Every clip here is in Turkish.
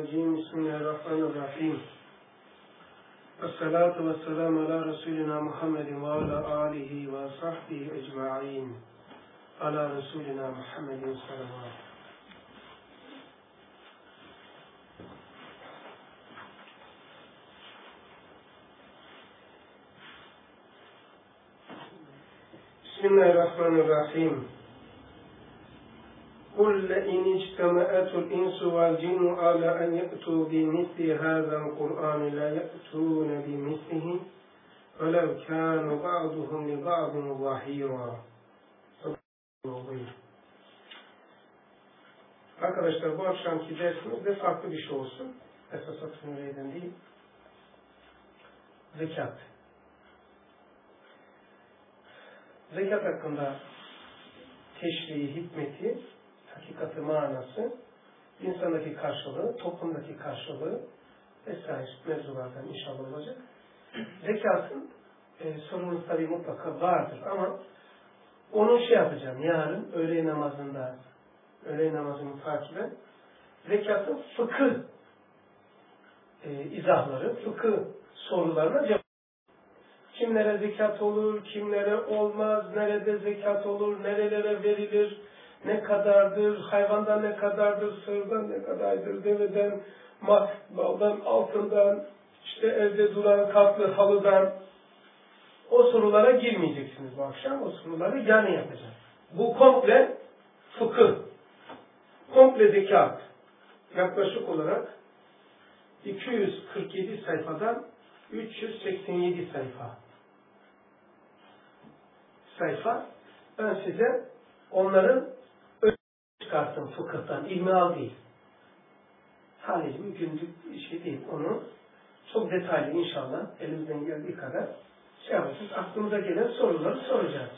Mineşşeytanirracim. Bismillahirrahmanirrahim. Esselatu vesselamu ala Resulina Muhammedin ve ala alihi ve sahbihi ecma'in. Ala Resulina Muhammedin sallallahu. Bismillahirrahmanirrahim. قُلْ لَئِنِ اجْتَمَعَتِ الْإِنسُ وَالْجِنُّ عَلَى أَنْ يَأْتُوا بِمِثْلِ هَذَا الْقُرْآنِ لَا يَأْتُونَ بِمِثْلِهِ وَلَوْ كَانَ بَعْضُهُمْ لِبَعْضٍ ظَهِيرًا. Arkadaşlar, bu akşamki dersimizde farklı bir şey olsun. Esas atımlarından değil. Zekat. Zekat hakkında teşriği, hikmeti, hakikati, manası, insandaki karşılığı, toplumdaki karşılığı vesaire mevzulardan inşallah olacak. Zekatın sorunuz tabii mutlaka vardır ama onu yapacağım yarın öğle namazını takiben zekatın fıkıh izahları, fıkıh sorularına cevap. Kimlere zekat olur, kimlere olmaz, nerede zekat olur, nerelere verilir, ne kadardır, hayvandan ne kadardır, sığırdan ne kadardır, deveden, baldan, altından, işte evde duran kaplı halıdan. O sorulara girmeyeceksiniz bu akşam, o soruları yarın yapacağız. Bu komple fıkıh, komple zekat. Yaklaşık olarak 247 sayfadan 387 sayfa. Ben size onların çıkarttım fıkıhtan, ilmihal değil. Sadece bir günlük bir şey değil. Onu çok detaylı inşallah elimizden geldiği kadar yapacağız. Aklımıza gelen soruları soracağız.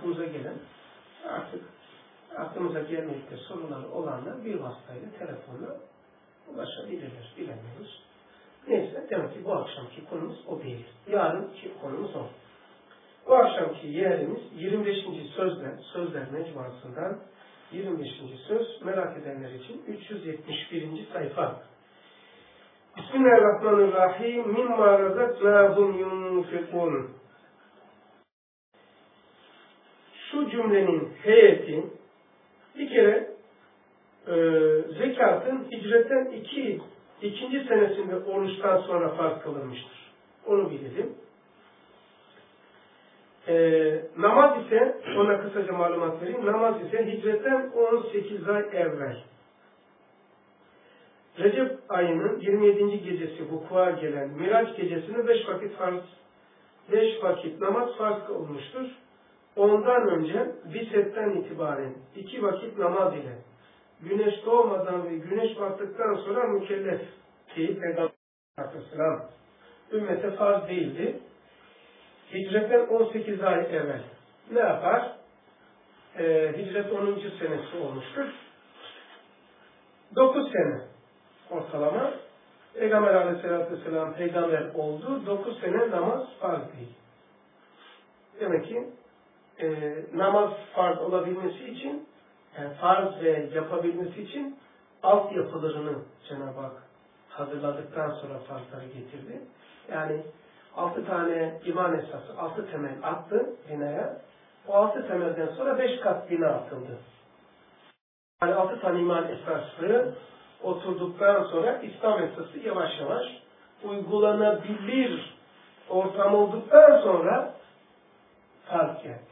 Aklımıza gelmekte soruları olanlar bir vasıtayla telefonla ulaşabilirler. Bilemiyoruz. Neyse, demek ki bu akşamki konumuz o değil. Yarınki konumuz o. Bu akşamki yerimiz 25. Sözler Mecmuası'ndan 25. söz, merak edenler için 371. sayfa. Bismillahirrahmanirrahim. Mimma razaknahum yunfikun. Şu cümlenin heyeti bir kere zekatın hicretten ikinci senesinde oruçtan sonra farz kılınmıştır. Onu bilelim. Namaz ise, ona kısaca malumat vereyim, namaz ise hicretten 18 ay evvel. Recep ayının 27. gecesi vuku'a gelen Miraç gecesinde 5 vakit namaz farz kılınmıştır. Ondan önce Biset'ten itibaren 2 vakit namaz ile güneş doğmadan ve güneş battıktan sonra mükellef değil, Peygamber Aleyhisselam ümmete farz değildi. Hicretten 18 ay evvel ne yapar? Hicret 10. senesi olmuştur. 9 sene ortalama Peygamber Aleyhisselatü Vesselam peygamber oldu. 9 sene namaz farz değil. Demek ki namaz farz olabilmesi için, farz ve yapabilmesi için altyapılarını Cenab-ı Hak hazırladıktan sonra farzları getirdi. Yani 6 tane iman esası, 6 temel attı binaya. O 6 temelden sonra 5 kat bina atıldı. Yani 6 tane iman esası oturduktan sonra İslam esası yavaş yavaş uygulanabilir ortam olduktan sonra farz geldi.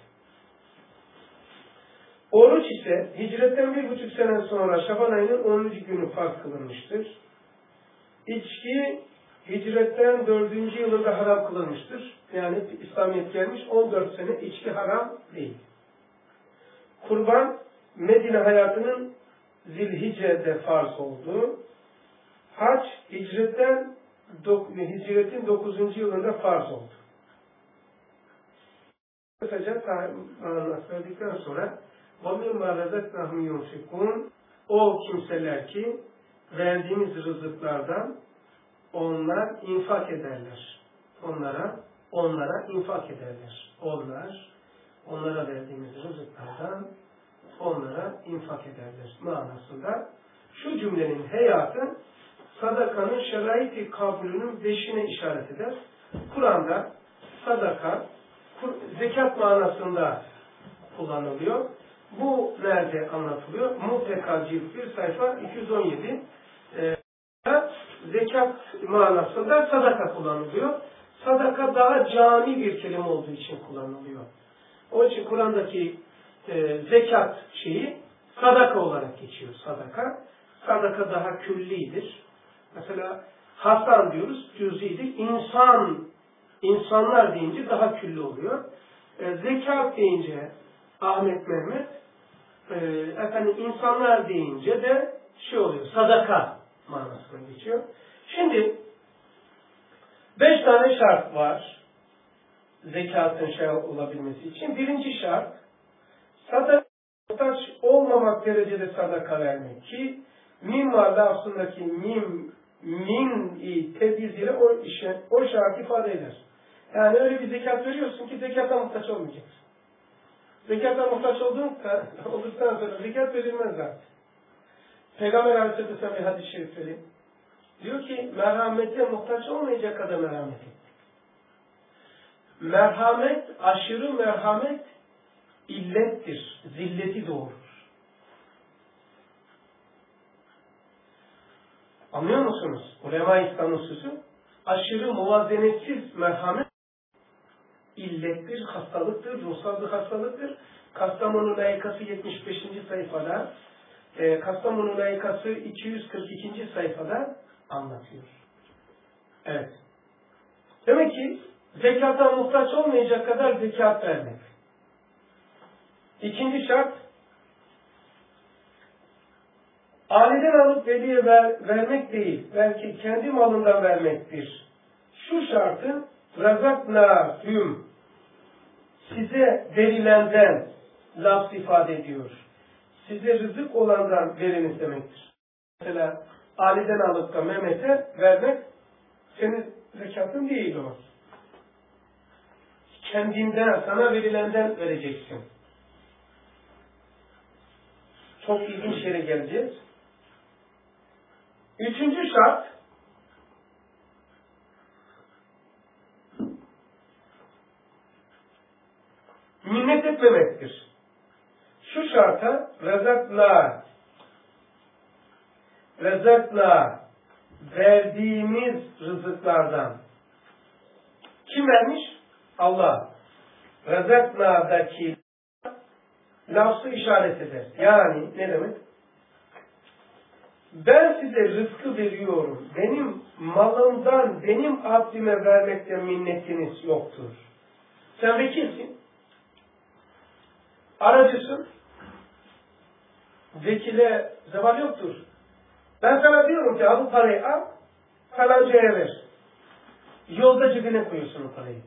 Oruç ise hicretten 1,5 sene sonra Şaban ayının 10. günü farz kılınmıştır. İçki hicretten 4. yılında haram kılınmıştır. Yani İslamiyet gelmiş 14 sene içki haram değil. Kurban Medine hayatının Zilhicce'de farz oldu. Hac hicretin 9. yılında farz oldu. Kısaca verdikten sonra وَمِنْمَا رَزَقْنَهُمْ يُنْفِقُونَ O kimseler ki verdiğimiz rızıklardan onlar infak ederler. Onlara infak ederler. Onlara verdiğimiz rızıklardan onlara infak ederler manasında. Şu cümlenin heyatı sadakanın şerait-i kabulünün 5'ine işaret eder. Kur'an'da sadaka, zekat manasında kullanılıyor. Bu nerede anlatılıyor? Mutlaka cilt 1 sayfa 217. Zekat manasında sadaka kullanılıyor. Sadaka daha cami bir kelime olduğu için kullanılıyor. Onun için Kur'an'daki zekat şeyi sadaka olarak geçiyor. Sadaka. Sadaka daha küllidir. Mesela Hasan diyoruz, cüz'idir. İnsanlar deyince daha külli oluyor. Zekat deyince Ahmet Mehmet, insanlar deyince de şey oluyor, sadaka manasına geçiyor. Şimdi 5 tane şart var zekatın olabilmesi için. Birinci şart, sadaka muhtaç olmamak derecede sadaka vermek ki mim var lafzındaki min-i tebyiz ile o şart ifade eder. Yani öyle bir zekat veriyorsun ki zekata muhtaç olmayacaksın. Zekata muhtaç olduktan sonra zekat verilmez zaten. Peygamber Aleyhisselam bir hadis-i şerif söyleyeyim. Diyor ki merhamete muhtaç olmayacak kadar merhamet et. Merhamet, aşırı merhamet illettir. Zilleti doğurur. Anlıyor musunuz? Ulema-i İslam'ın sözü. Aşırı muvazenetsiz merhamet illettir, hastalıktır, ruhsal bir hastalıktır. Kastamonu layıkası 75. sayfada, Kastamonu layıkası 242. sayfada anlatıyor. Evet. Demek ki zekata muhtaç olmayacak kadar zekat vermek. İkinci şart, aileden alıp veliye vermek değil, belki kendi malından vermektir. Şu şartı razaknâhüm, size verilenden lafz ifade ediyor. Size rızık olandan veriniz demektir. Mesela aileden alıp da Mehmet'e vermek senin zekatın değil o. Kendinden, sana verilenden vereceksin. Çok ilginç yere geleceğiz. Üçüncü şart, minnet etmemektir. Şu şarta rezakna verdiğimiz rızıklardan kim vermiş? Allah. Rezakna'daki lafzı işaret eder. Yani ne demek? Ben size rızkı veriyorum. Benim malımdan benim abdime vermekte minnetiniz yoktur. Sen vekilsin. Aracısın. Vekile zeval yoktur. Ben sana diyorum ki bu parayı al, falancaya ver. Yolda cebine koyuyorsun o parayı.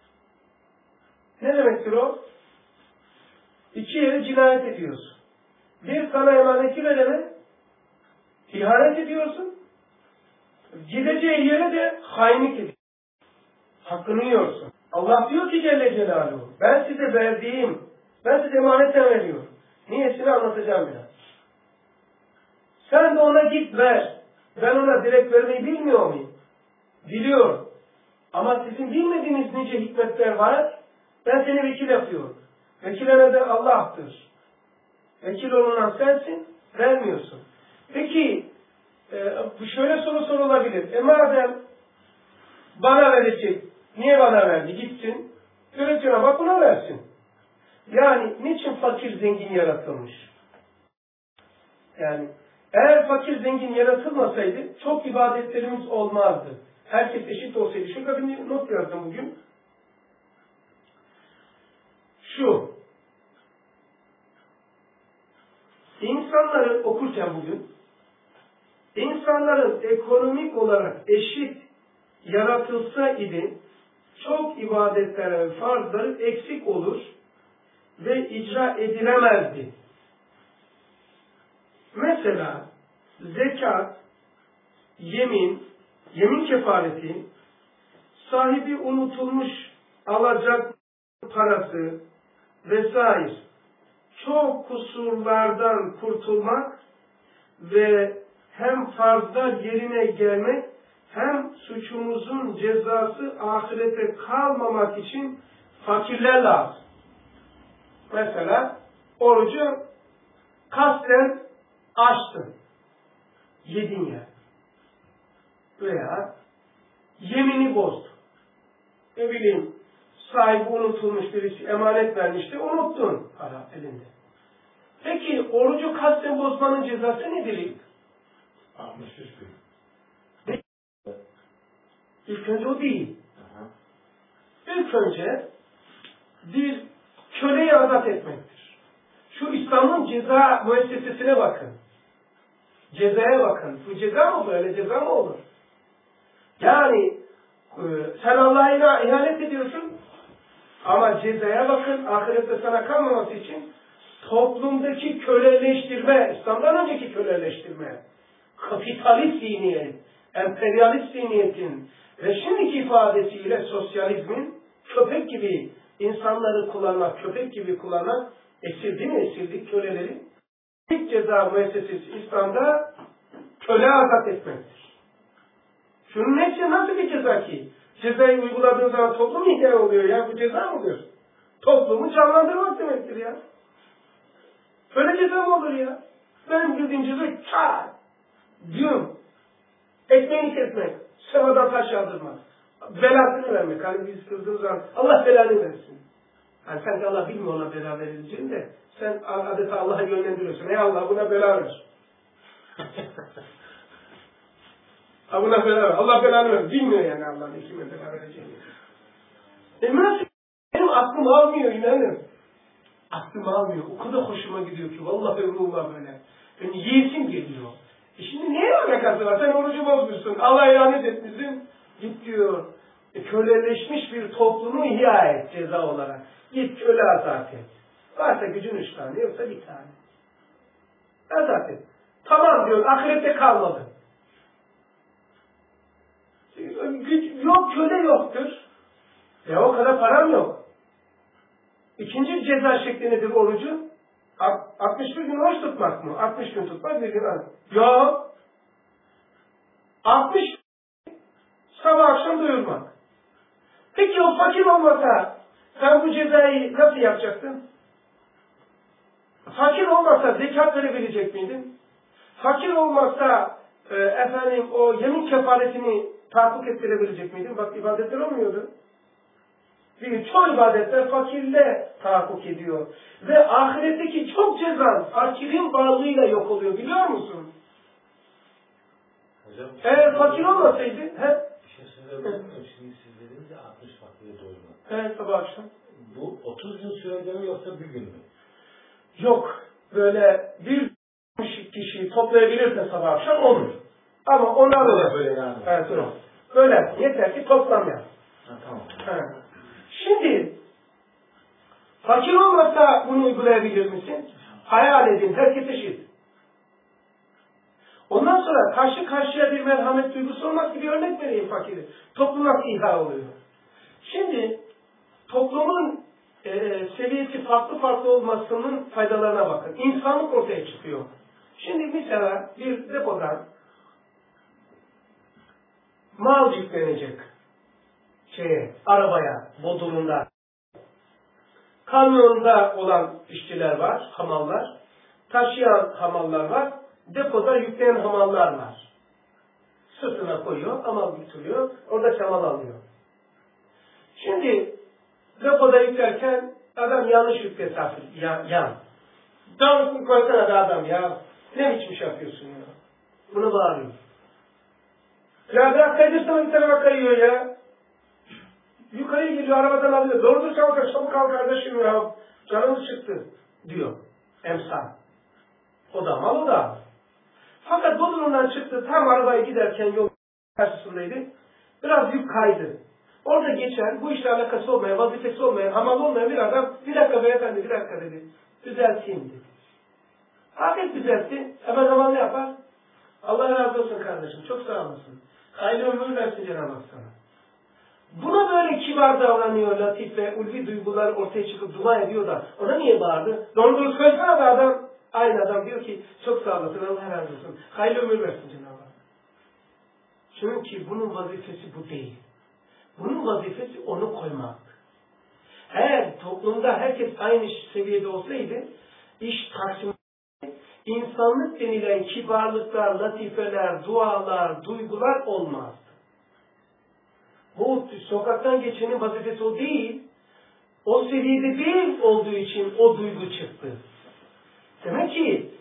Ne demektir o? İki yere cinayet ediyorsun. Bir, sana emaneti verene ihanet ediyorsun. Gideceği yere de hainlik ediyorsun. Hakkını yiyorsun. Allah diyor ki Celle Celaluhu, ben size emanetten veriyorum. Niyesini anlatacağım biraz. Sen de ona git ver. Ben ona direkt vermeyi bilmiyor muyum? Biliyorum. Ama sizin bilmediğiniz nice hikmetler var. Ben seni vekil yapıyorum. Vekilene de Allah'tır. Vekil olunan sensin, vermiyorsun. Peki, şöyle soru sorulabilir. Madem bana verecek, niye bana verdi? Gitsin, yöneticine bak buna versin. Yani niçin fakir zengin yaratılmış? Yani eğer fakir zengin yaratılmasaydı çok ibadetlerimiz olmazdı. Herkes eşit olsaydı. Şurada bir not yazdım bugün. Şu. İnsanların okurken bugün insanların ekonomik olarak eşit yaratılsa idi çok ibadetler ve farzları eksik olur ve icra edilemezdi. Mesela zekat, yemin kefareti, sahibi unutulmuş alacak parası vesaire çok kusurlardan kurtulmak ve hem farzlar yerine gelmek, hem suçumuzun cezası ahirete kalmamak için fakirler lazım. Mesela orucu kasten açtın, yedin ya. Veya yemini bozdun. Ne bileyim, sahibi unutulmuş birisi emanet vermişti, unuttun para elinde. Peki orucu kasten bozmanın cezası nedir? 63 bin. İlk önce o değil. İlk önce bir köleyi azat etmektir. Şu İslam'ın ceza müessesesine bakın. Cezaya bakın. Bu ceza mı böyle? Ceza mı olur? Yani sen Allah'a ihanet ediyorsun ama cezaya bakın. Ahirette sana kalmaması için toplumdaki köleleştirme, İslam'dan önceki köleleştirme, kapitalist zihniyet, emperyalist zihniyetin ve şimdiki ifadesiyle sosyalizmin köpek gibi insanları kullanmak, köpek gibi kullanmak, esir değil mi? Esirlik köleleri. İlk ceza müessesesi İslam'da köle azat etmektir. Şunun neyse nasıl bir ceza ki? Cezayı uyguladığın zaman toplum ihya oluyor ya. Bu ceza mıdır? Toplumu canlandırmak demektir ya. Böyle ceza mı olur ya? Benim bildiğim ceza çağır diyorum. Ekmeğini kesmek, semadan taş yağdırmak, belasını vermek. Hani biz kızdığımız zaman Allah belanı versin. Yani sanki Allah bilmiyor ona bela verileceğini de sen adeta Allah'a yönlendiriyorsun. Ey Allah buna bela ver. Buna bela ver. Allah belanı ver. Bilmiyor yani Allah'ın kime bela vereceğini. Benim aklım almıyor inanın. Aklım almıyor. O kadar hoşuma gidiyor ki. Vallahi ruhuma böyle. Yani yiyesim geliyor. Şimdi neye alakası var? Sen orucu bozmuşsun. Allah'a ihanet etmişsin. Git diyor. Köleleşmiş bir toplumu ihya et ceza olarak. Git köle azat et. Varsa gücün 3 tane yoksa bir tane. Azat et. Tamam diyor. Ahirette kalmadı. Güç yok, köle yoktur. O kadar param yok. İkinci ceza şekli nedir orucu? 61 gün oruç tutmak mı? 60 gün tutmak, bir gün az. Yok. 60 sabah akşam doyurmak. Peki o fakir olmasa sen bu cezayı nasıl yapacaktın? Fakir olmasa zekat verebilecek miydin? Fakir olmasa o yemin kefaretini tahakkuk ettirebilecek miydin? Bak ibadetler olmuyordu. Çoğu ibadetler fakirle tahakkuk ediyor. Ve ahiretteki çok ceza fakirin varlığıyla yok oluyor biliyor musun? Hocam, Eğer fakir olmasaydı, bir şey söyleyebilir miyim? Şimdi siz dediniz ya 60 fakire doyurmak. Sabah akşam. Bu 30 gün sürede mi yoksa bir gün mü? Yok, böyle bir kişiyi toplayabilirse sabah akşam olur. Ama ona böyle yani. Evet, böyle yeter ki toplam Tamam. Şimdi fakir olmasa bunu uygulayabilir misin? Hayal edin, herkes eşit. Ondan sonra karşı karşıya bir merhamet duygusu olmaz ki bir örnek vereyim fakiri. Toplum nasıl ihya oluyor? Şimdi toplumun seviyesi farklı farklı olmasının faydalarına bakın. İnsanlık ortaya çıkıyor. Şimdi mesela bir depodan mal yüklenecek arabaya, bodrumunda. Kamyonda olan işçiler var, hamallar. Taşıyan hamallar var. Depoda yükleyen hamallar var. Sırtına koyuyor, hamal götürüyor. Orada çamal alıyor. Şimdi depoda yüklerken adam yanlış yükle yan. Davulunu koysana be adam ya. Ne biçim şey yapıyorsun ya? Bunu bağırıyor. Ya bırak kaydırsana bir tarafa kayıyor ya. Yukarıya geliyor, arabadan alıyor. Doğrudur çabuk al kardeşim ya. Canımız çıktı diyor. Emsal. O da mal o da. Fakat Bodrum'dan çıktı. Tam arabaya giderken yol karşısındaydı. Biraz yük kaydı. Orada geçen, bu işle alakası olmayan, vazifesi olmayan, hamal olmayan bir adam, bir dakika beyefendi, bir dakika dedi. Düzelteyim dedi. Afiyet düzeltti. Hemen hamal ne yapar? Allah razı olsun kardeşim. Çok sağ olasın. Hayırlı ömür versin Cenab-ı Hak sana. Buna böyle kibar davranıyor, latif ve ulvi duygular ortaya çıkıp dua ediyor da ona niye bağırdı? Doğru söylesene be adam. Aynı adam diyor ki çok sağ olasın, Allah razı olsun. Hayırlı ömür versin Cenab-ı Hak. Çünkü bunun vazifesi bu değil. Bunun vazifesi onu koymak. Eğer toplumda herkes aynı seviyede olsaydı, iş taksim, insanlık denilen kibarlıklar, latifeler, dualar, duygular olmaz. Bu sokaktan geçenin vazifesi o değil. O seviyede değil olduğu için o duygu çıktı. Demek ki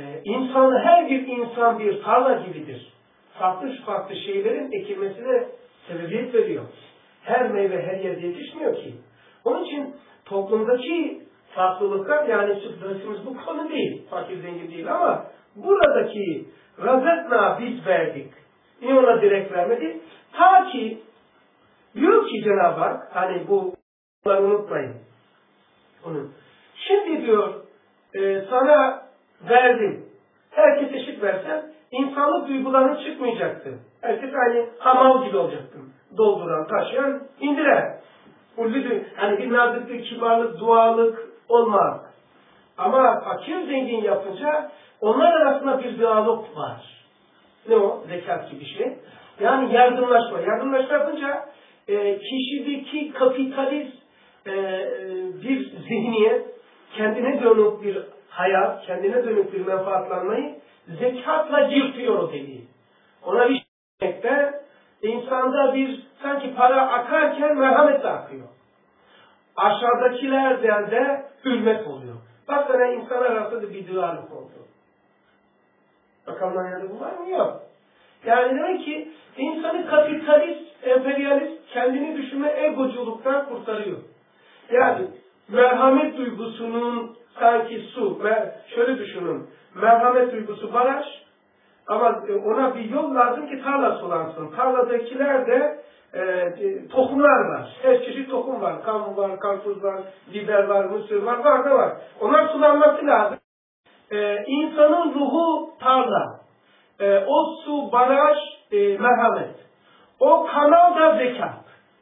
her bir insan bir tarla gibidir. Farklı farklı şeylerin ekilmesine sebebiyet veriyor. Her meyve her yerde yetişmiyor ki. Onun için toplumdaki farklılıklar, yani sırf dersimiz bu konu değil, fakir zengin değil, ama buradaki razatna biz verdik. Niye ona direkt vermedi? Ta ki diyor ki Cenab-ı Hak, hani bunları unutmayın. Onu. Şimdi diyor sana verdim. Herkes eşit versen insanlık duygularının çıkmayacaktı. Herkes aynı hamal gibi olacaktı. Dolduran, taşıyan, indiren. Hani bir naziklik, kibarlık, dualık olmaz. Ama fakir zengin yapınca onlar arasında bir diyalog var. Ne o? Zekat gibi bir şey. Yani yardımlaşma. Yardımlaşma yapınca kişideki kapitalist bir zihniyet, kendine dönük bir hayat, kendine dönük bir menfaatlanmayı zekatla yırtıyor o deliği. Ona bir şey insanda bir sanki para akarken merhamet de akıyor. Aşağıdakilerden de hürmet oluyor. Bak sana insanlar arasında bir duyarlılık oldu. Bakalım nerede bu var mı? Yok. Yani demek ki insanı kapitalist, emperyalist, kendini düşünme egoculuktan kurtarıyor. Yani merhamet duygusunun sanki su, şöyle düşünün, merhamet duygusu baraj, ama ona bir yol lazım ki tarla sulansın. Tarladakiler de tohumlar var. Her çeşit tohum var. Kavun var, karpuz var, biber var, mısır var, var da var. Onlar sulanması lazım. İnsanın ruhu tarla. O su, baraj, merhamet. O kanal da zekat.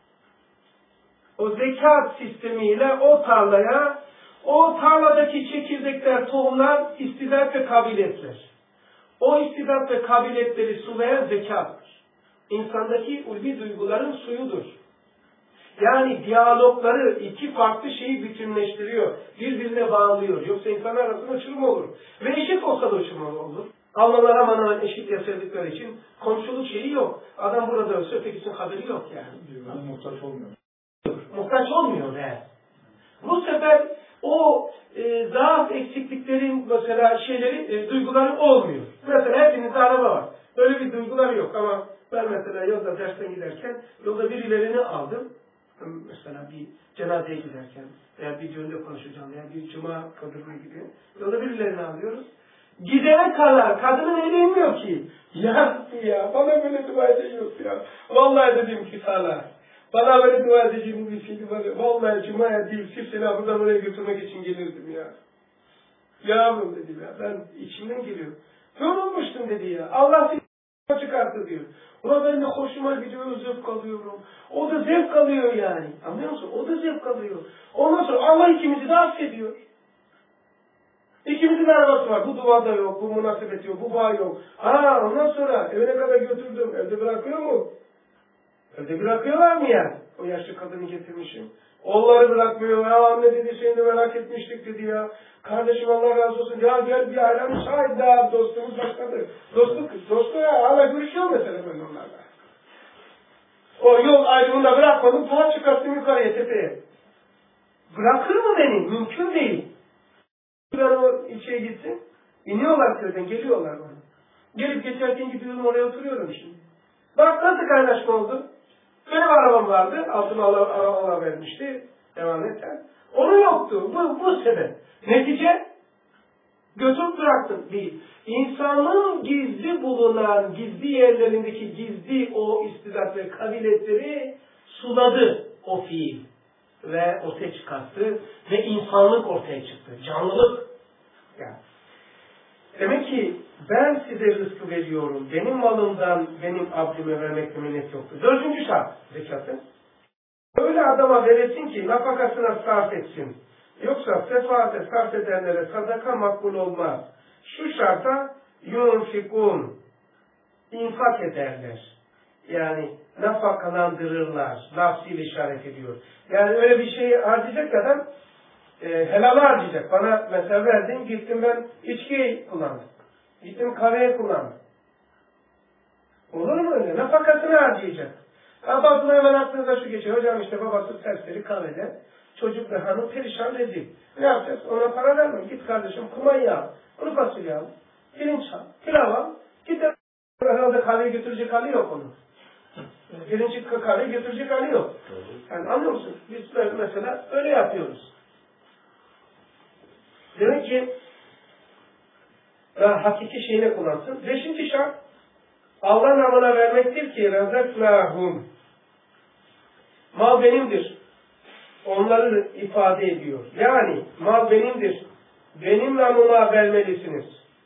O zekat sistemiyle o tarlaya, o tarladaki çekirdekler, tohumlar, istidat ve kabiliyetler. O istidat ve kabiliyetleri sulayan zekattır. İnsandaki ulvi duyguların suyudur. Yani diyalogları, iki farklı şeyi bütünleştiriyor, birbirine bağlıyor. Yoksa insanlar arasında uçurum olur. Ve eşit olsa da uçurum olur. Almanlar aman aman eşit yaşadıkları için komşuluk şeyi yok. Adam burada ölse ötekisinin haberi yok yani. Muhtaç olmuyor. Muhtaç olmuyor yani. Bu sefer o zaaf eksikliklerin mesela duyguları olmuyor. Mesela hepinizde araba var. Böyle bir duyguları yok ama ben mesela yolda dersten giderken yolda birilerini aldım. Mesela bir cenazeye giderken veya bir düğünde konuşacağım veya bir cuma kıldırmaya gidiyor. Yolda birilerini alıyoruz. Gidene kadar kadının eli inmiyor ki. Ya bana böyle dua ediyor ya. Vallahi dedim ki sana. Bana böyle dua edeceğim bir şeydi var ya. Vallahi cumaya değil sırf seni buradan oraya götürmek için gelirdim ya. Yavrum dedi ya. Ben içimden geliyor. Yorulmuştum dedi ya. Allah seni çıkarttı diyor. Ulan ben de hoşuma gidiyor, zevk alıyorum. O da zevk alıyor yani. Anlıyor musun? O da zevk alıyor. Ondan sonra Allah ikimizi de affediyor. İkimizin arabası var. Bu duada yok, bu münasebet yok, bu bağ yok. Ondan sonra evine kadar götürdüm. Evde bırakıyor mu? Evde bırakıyorlar mı yani? O yaşlı kadını getirmişim. Oğulları bırakmıyor. Ya anne dedi seni de merak etmiştik dedi ya. Kardeşim Allah razı olsun. Ya gel bir ayran şahit daha dostluğumuz başladı. Dostluğu ya hala görüşüyor mesela ben onlarla. O yol ayrımında bırakmadım. Ta çıkarttım yukarıya tepeye. Bırakır mı beni? Mümkün değil. Ben o ilçeye gitsin. İniyorlar köyden, geliyorlar bana. Gelip geçerken gidiyorum oraya oturuyorum şimdi. Bak nasıl kaynaşma oldu? Benim arabam vardı. Altıma Allah vermişti. Emaneten. Onun yoktu. Bu sebep. Netice götürüp bıraktım. Değil. İnsanın gizli bulunan, gizli yerlerindeki gizli o istidat ve kabiliyetleri suladı o fiil. Ve ortaya çıkarttı. Ve insanlık ortaya çıktı. Canlılık. Yani. Demek ki ben size rızkı veriyorum. Benim malımdan benim abdime vermekte minnet yoktur. 4. şart zekatın. Öyle adama veresin ki nafakasına sarf etsin. Yoksa sefaatte sarf edenlere sadaka makbul olmaz. Şu şarta yunfikun, infak ederler. Yani nafakalandırırlar. Lafzıyla işaret ediyor. Yani öyle bir şeyi harcayacak adam helal harcayacak. Bana mesela verdin, gittim ben içkiyi kullandım. Gittim kahveye kullandım. Olur mu öyle? Nafakasını harcayacak. Bazıları hemen aklınıza şu geçiyor. Hocam işte babası serseri kahvede. Çocuk ve hanım perişan rezil. Ne yapacağız? Ona para verme. Git kardeşim kumanya al. Kuru fasulye al. Pirinç al. Pilav al. Git de herhalde kahveye götürecek hali yok onun. Pirinç kahveye götürecek hali yok. Yani anlıyor musun? Biz mesela öyle yapıyoruz. Demek ki hakiki şeyine kullansın. 5. şart Allah namına vermektir ki razaknahum. Mal benimdir. Onları ifade ediyor. Yani mal benimdir. Benim namıma vermelisiniz.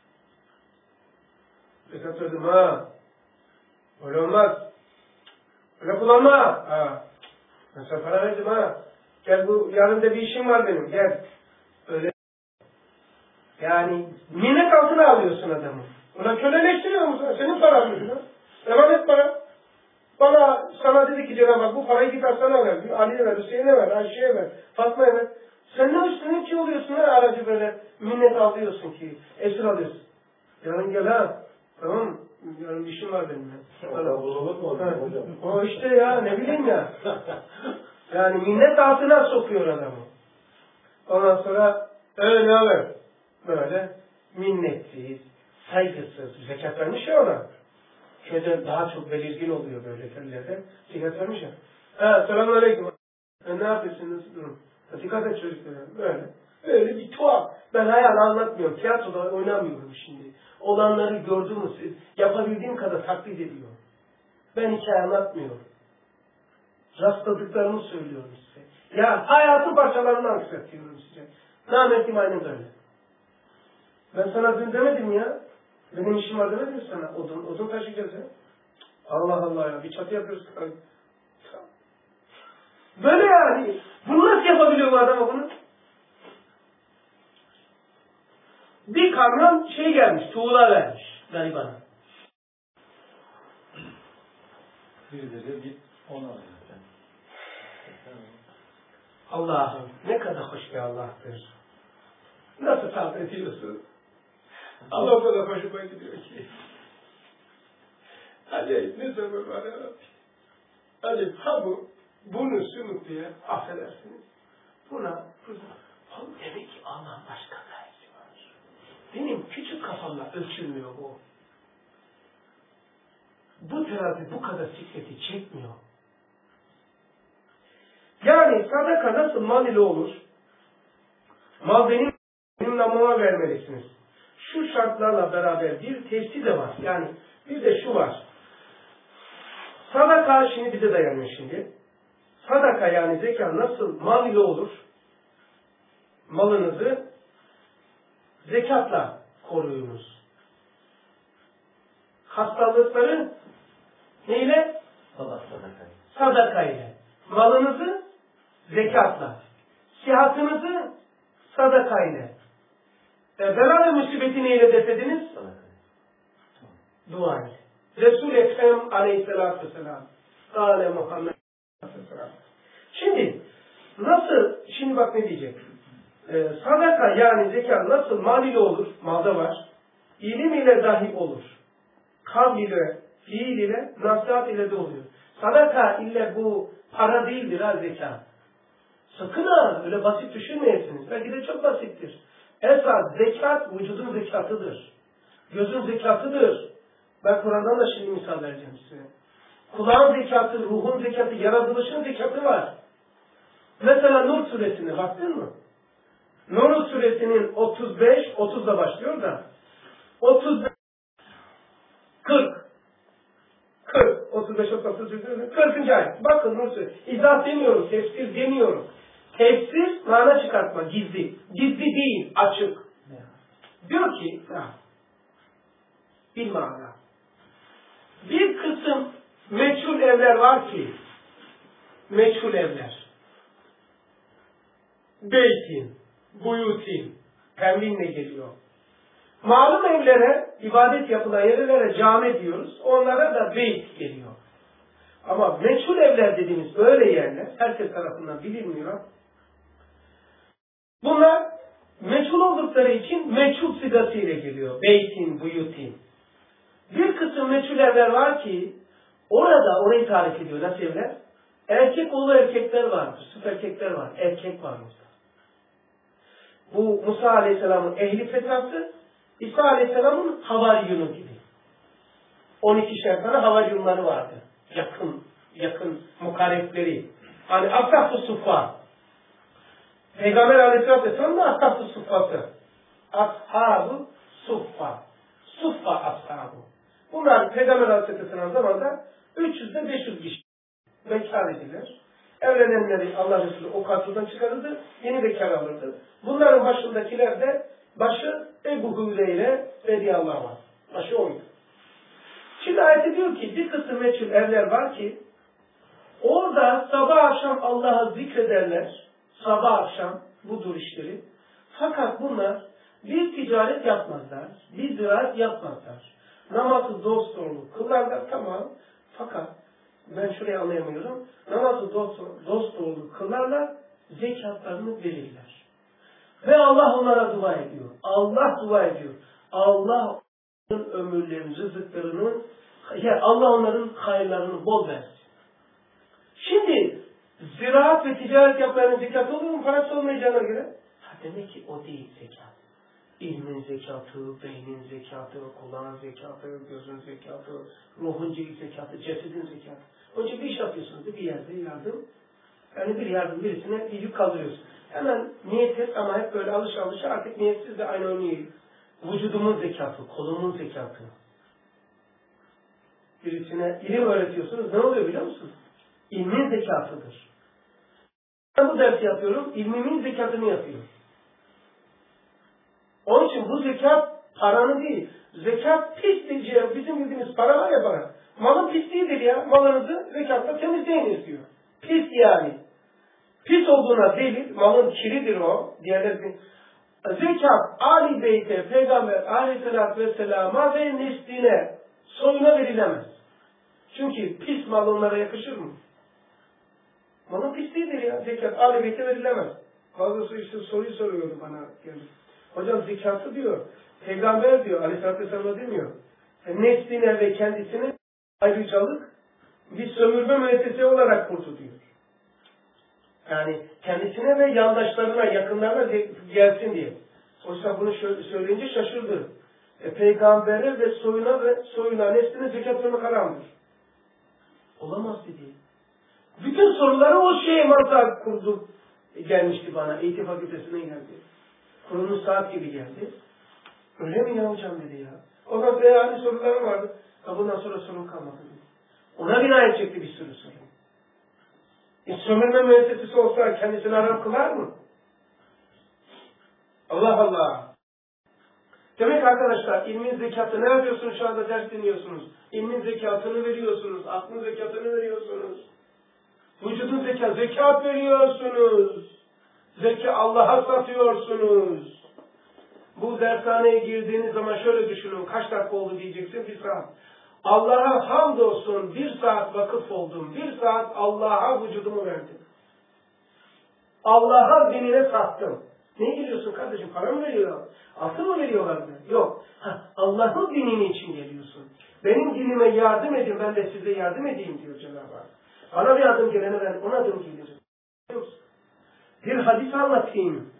Mesela söyledim ha. Öyle olmaz. Öyle kullanma. Ha. Mesela para verdim ha. Gel bu yarın da bir işim var benim. Gel. Öyle. Yani minnet altına alıyorsun adamı. Ona köleleştiriyor musun? Senin paran mı? Emanet para. Sana dedi ki Cenab-ı Hak bu parayı git sana ver. Ali'ye ver, Hüseyin'e ver, Ayşe'ye ver, Fatma'ya ver. Sen ne üstüne ki oluyorsun ha aracı böyle minnet alıyorsun ki, esir alıyorsun. Yarın gel ha. Tamam mı? Yarın bir işim var benim. O işte ya ne bileyim ya. Yani minnet altına sokuyor adamı. Ondan sonra öyle ne haber? Böyle minnetsiz, saygısız, zekat vermiş ya ona. Köyde daha çok belirgin oluyor böyle köylerde. Zekat vermiş ya. Selamun aleyküm. Ne yapıyorsun? Nasıl durum? Dikkat et çocuklara. Böyle. Böyle bir tuhaf. Ben hayal anlatmıyorum. Tiyatroda oynamıyorum şimdi. Olanları gördünüz siz. Yapabildiğim kadar taklit ediyorum. Ben hikaye anlatmıyorum. Rastladıklarımı söylüyorum size. Ya hayatın parçalarını anlatıyorum size. Rahmetli aynen böyle. Ben sana dün demedim ya. Benim işim var demedim mi sana? Odun taşıyacağız ya. Allah Allah ya. Bir çatı yapıyoruz. Böyle yani. Bunu nasıl yapabiliyor bu adama bunu? Bir kamyon gelmiş. Tuğla vermiş. Garibana. Birileri git onu alacak. Allah'ım ne kadar hoş bir Allah'tır. Nasıl sabrediyorsun? Allah o kadar hoşuma gidiyor ki. Hadi ne zaman var ya Rabbi? Hadi bunu sümük diye affedersiniz. Buna demek ki Allah'ın başka gayesi var. Benim küçük kafamla ölçülmüyor bu. Bu terazi bu kadar sikleti çekmiyor. Yani sadaka nasıl mal ile olur? Mal benim namıma vermelisiniz. Şu şartlarla beraber bir tefsir de var. Yani bir de şu var. Sadaka şimdi bize dayanıyor şimdi. Sadaka yani zeka nasıl mal ile olur? Malınızı zekatla koruyunuz. Hastalıkları neyle? Sadaka ile. Malınızı zekatla. Sihatınızı sadaka ile. Bela ve musibeti neyle defediniz? Dua ile. Resul-i Ekrem aleyhissalatü vesselam. Kâle Muhammed aleyhissalatü. Şimdi bak ne diyecek? Sadaka yani zekat nasıl mal ile olur? Malda var. İlim ile dahi olur. Kavl ile, fiil ile, nasihat ile de oluyor. Sadaka ile bu para değildir ha zekat. Sakın ha öyle basit düşünmeyesiniz. Belki de çok basittir. Esas zekat vücudun zekatıdır. Gözün zekatıdır. Ben Kur'an'dan da şimdi misal vereceğim size. Kulağın zekatı, ruhun zekatı, yaratılışın zekatı var. Mesela Nur suresine baktın mı? Nur suresinin 35, 30'da başlıyor da 35, 40, 35, 30, 40. ayet. Bakın Nur suresi. İzah demiyorum, tefsir demiyorum. Tefsir, mana çıkartma, gizli. Gizli değil, açık. Diyor ki, bir mana. Bir kısım meçhul evler var ki, meçhul evler. Beytin, buyutin. Tenvinle geliyor. Malum evlere, ibadet yapılan yerlere cami diyoruz. Onlara da beyt geliyor. Ama meçhul evler dediğimiz böyle yerler herkes tarafından bilinmiyor. Bunlar meçhul oldukları için meçhul sigasıyla geliyor. Beytin, buyutin. Bir kısım meçhul evler var ki orada orayı tarif ediyor. Nasıl evler? Erkek oğlu erkekler vardır. Süt erkekler var. Erkek var burada. Bu Musa Aleyhisselam'ın ehli fetrası, İsa Aleyhisselam'ın havaryunu gibi. 12'şer tane havaryunları vardı. Yakın mukarrefleri. Hani Ashab-ı Suffa. Peygamber Aleyhisselatü Vesselam da Ashab-ı Suffa'sı. Ashab-ı Suffa. Suffa ashabı. Bunlar Peygamber Aleyhisselatü Vesselam zamanında 300'de 500 kişi bekar edilir. Evlenenleri Allah Resulü o kadrodan çıkarırdı, yeni bekar alırdı. Bunların başındakiler de başı Ebu Hureyre radıyallahu anh. Başı oydu. Şimdi ayette diyor ki bir kısım meçhul evler var ki orada sabah akşam Allah'ı zikrederler. Sabah akşam budur işleri. Fakat bunlar bir ticaret yapmazlar, bir ziraat yapmazlar. Namazı dosdoğru kılarlar tamam. Fakat ben şurayı anlayamıyorum. Namazı dosdoğru kılarlar, zekatlarını verirler. Ve Allah onlara dua ediyor. Allah dua ediyor. Allah onların ömürlerini, rızıklarını, Allah onların hayırlarını bol versin. Şimdi ziraat ve ticaret yapmayanın zekatı olur mu? Parası olmayacağına göre. Demek ki o değil zekat. İlmin zekatı, beynin zekatı, kulağın zekatı, gözün zekatı, ruhun zekatı, cesedin zekatı. Onun için bir iş yapıyorsunuz, bir yerde yardım. Yani bir yardım birisine bir yük kaldırıyorsun. Hemen niyet et ama hep böyle alışa artık niyetsiz de aynı oynuyor. Vücudumun zekatı, kolumun zekatı. Birisine ilim öğretiyorsunuz, ne oluyor biliyor musunuz? İlmin zekatıdır. Ben bu dersi yapıyorum, ilmimin zekatını yapıyorum. Onun için bu zekat paranı değil. Zekat pis diyeceğim. Bizim bildiğimiz para var ya para. Malın pisliğidir ya. Malınızı zekatla temizleyiniz diyor. Pis yani. Pis olduğuna delil. Malın kiridir o. Diğerleri zekat Ali Beyt'e, Peygamber Aleyhisselatü Vesselam'a ve nesline, soyuna verilemez. Çünkü pis mal onlara yakışır mı? Malın pisliğidir ya. Zekat Ali Beyt'e verilemez. Bazısı işte soruyu soruyordu bana. Hocam zekatı diyor. Peygamber diyor. Aleyhisselatü Vesselam'a demiyor. Nesline ve kendisine ayrıcalık bir sömürme müessesesi olarak kurdu diyor. Yani kendisine ve yandaşlarına, yakınlarına gelsin diye. Oysa bunu söyleyince şaşırdı. Peygambere ve soyuna nesline zekat vermek haramdır. Olamaz dedi. Bütün soruları o şeye mantığa kurdu. Gelmişti bana. Eğitim fakültesine geldi. Kurulmuş saat gibi geldi. Öyle mi ya hocam dedi ya. Ondan sonra yani soruları vardı. Bundan sonra sorun kalmadı dedi. Ona binaen çekti bir sürü soru. Sömürme müessesesi olsa kendisini haram kılar mı? Allah Allah. Demek arkadaşlar ilmin zekatı ne yapıyorsunuz şu anda ders dinliyorsunuz. İlmin zekatını veriyorsunuz. Aklın zekatını veriyorsunuz. Vücudun zekat veriyorsunuz. Allah'a satıyorsunuz. Bu dershaneye girdiğiniz zaman şöyle düşünün. Kaç dakika oldu diyeceksin? 1 saat. Allah'a hamdolsun 1 saat vakıf oldum. 1 saat Allah'a vücudumu verdim. Allah'a dinine sattım. Ne geliyorsun kardeşim? Para mı veriyorlar? Altın mı veriyorlar? Yok. Allah'ın dinini için geliyorsun. Benim dinime yardım edin, ben de size yardım edeyim diyor Cenab-ı Hak. Bana bir adım gelene ben ona adım gelirim. Bir hadis anlatayım.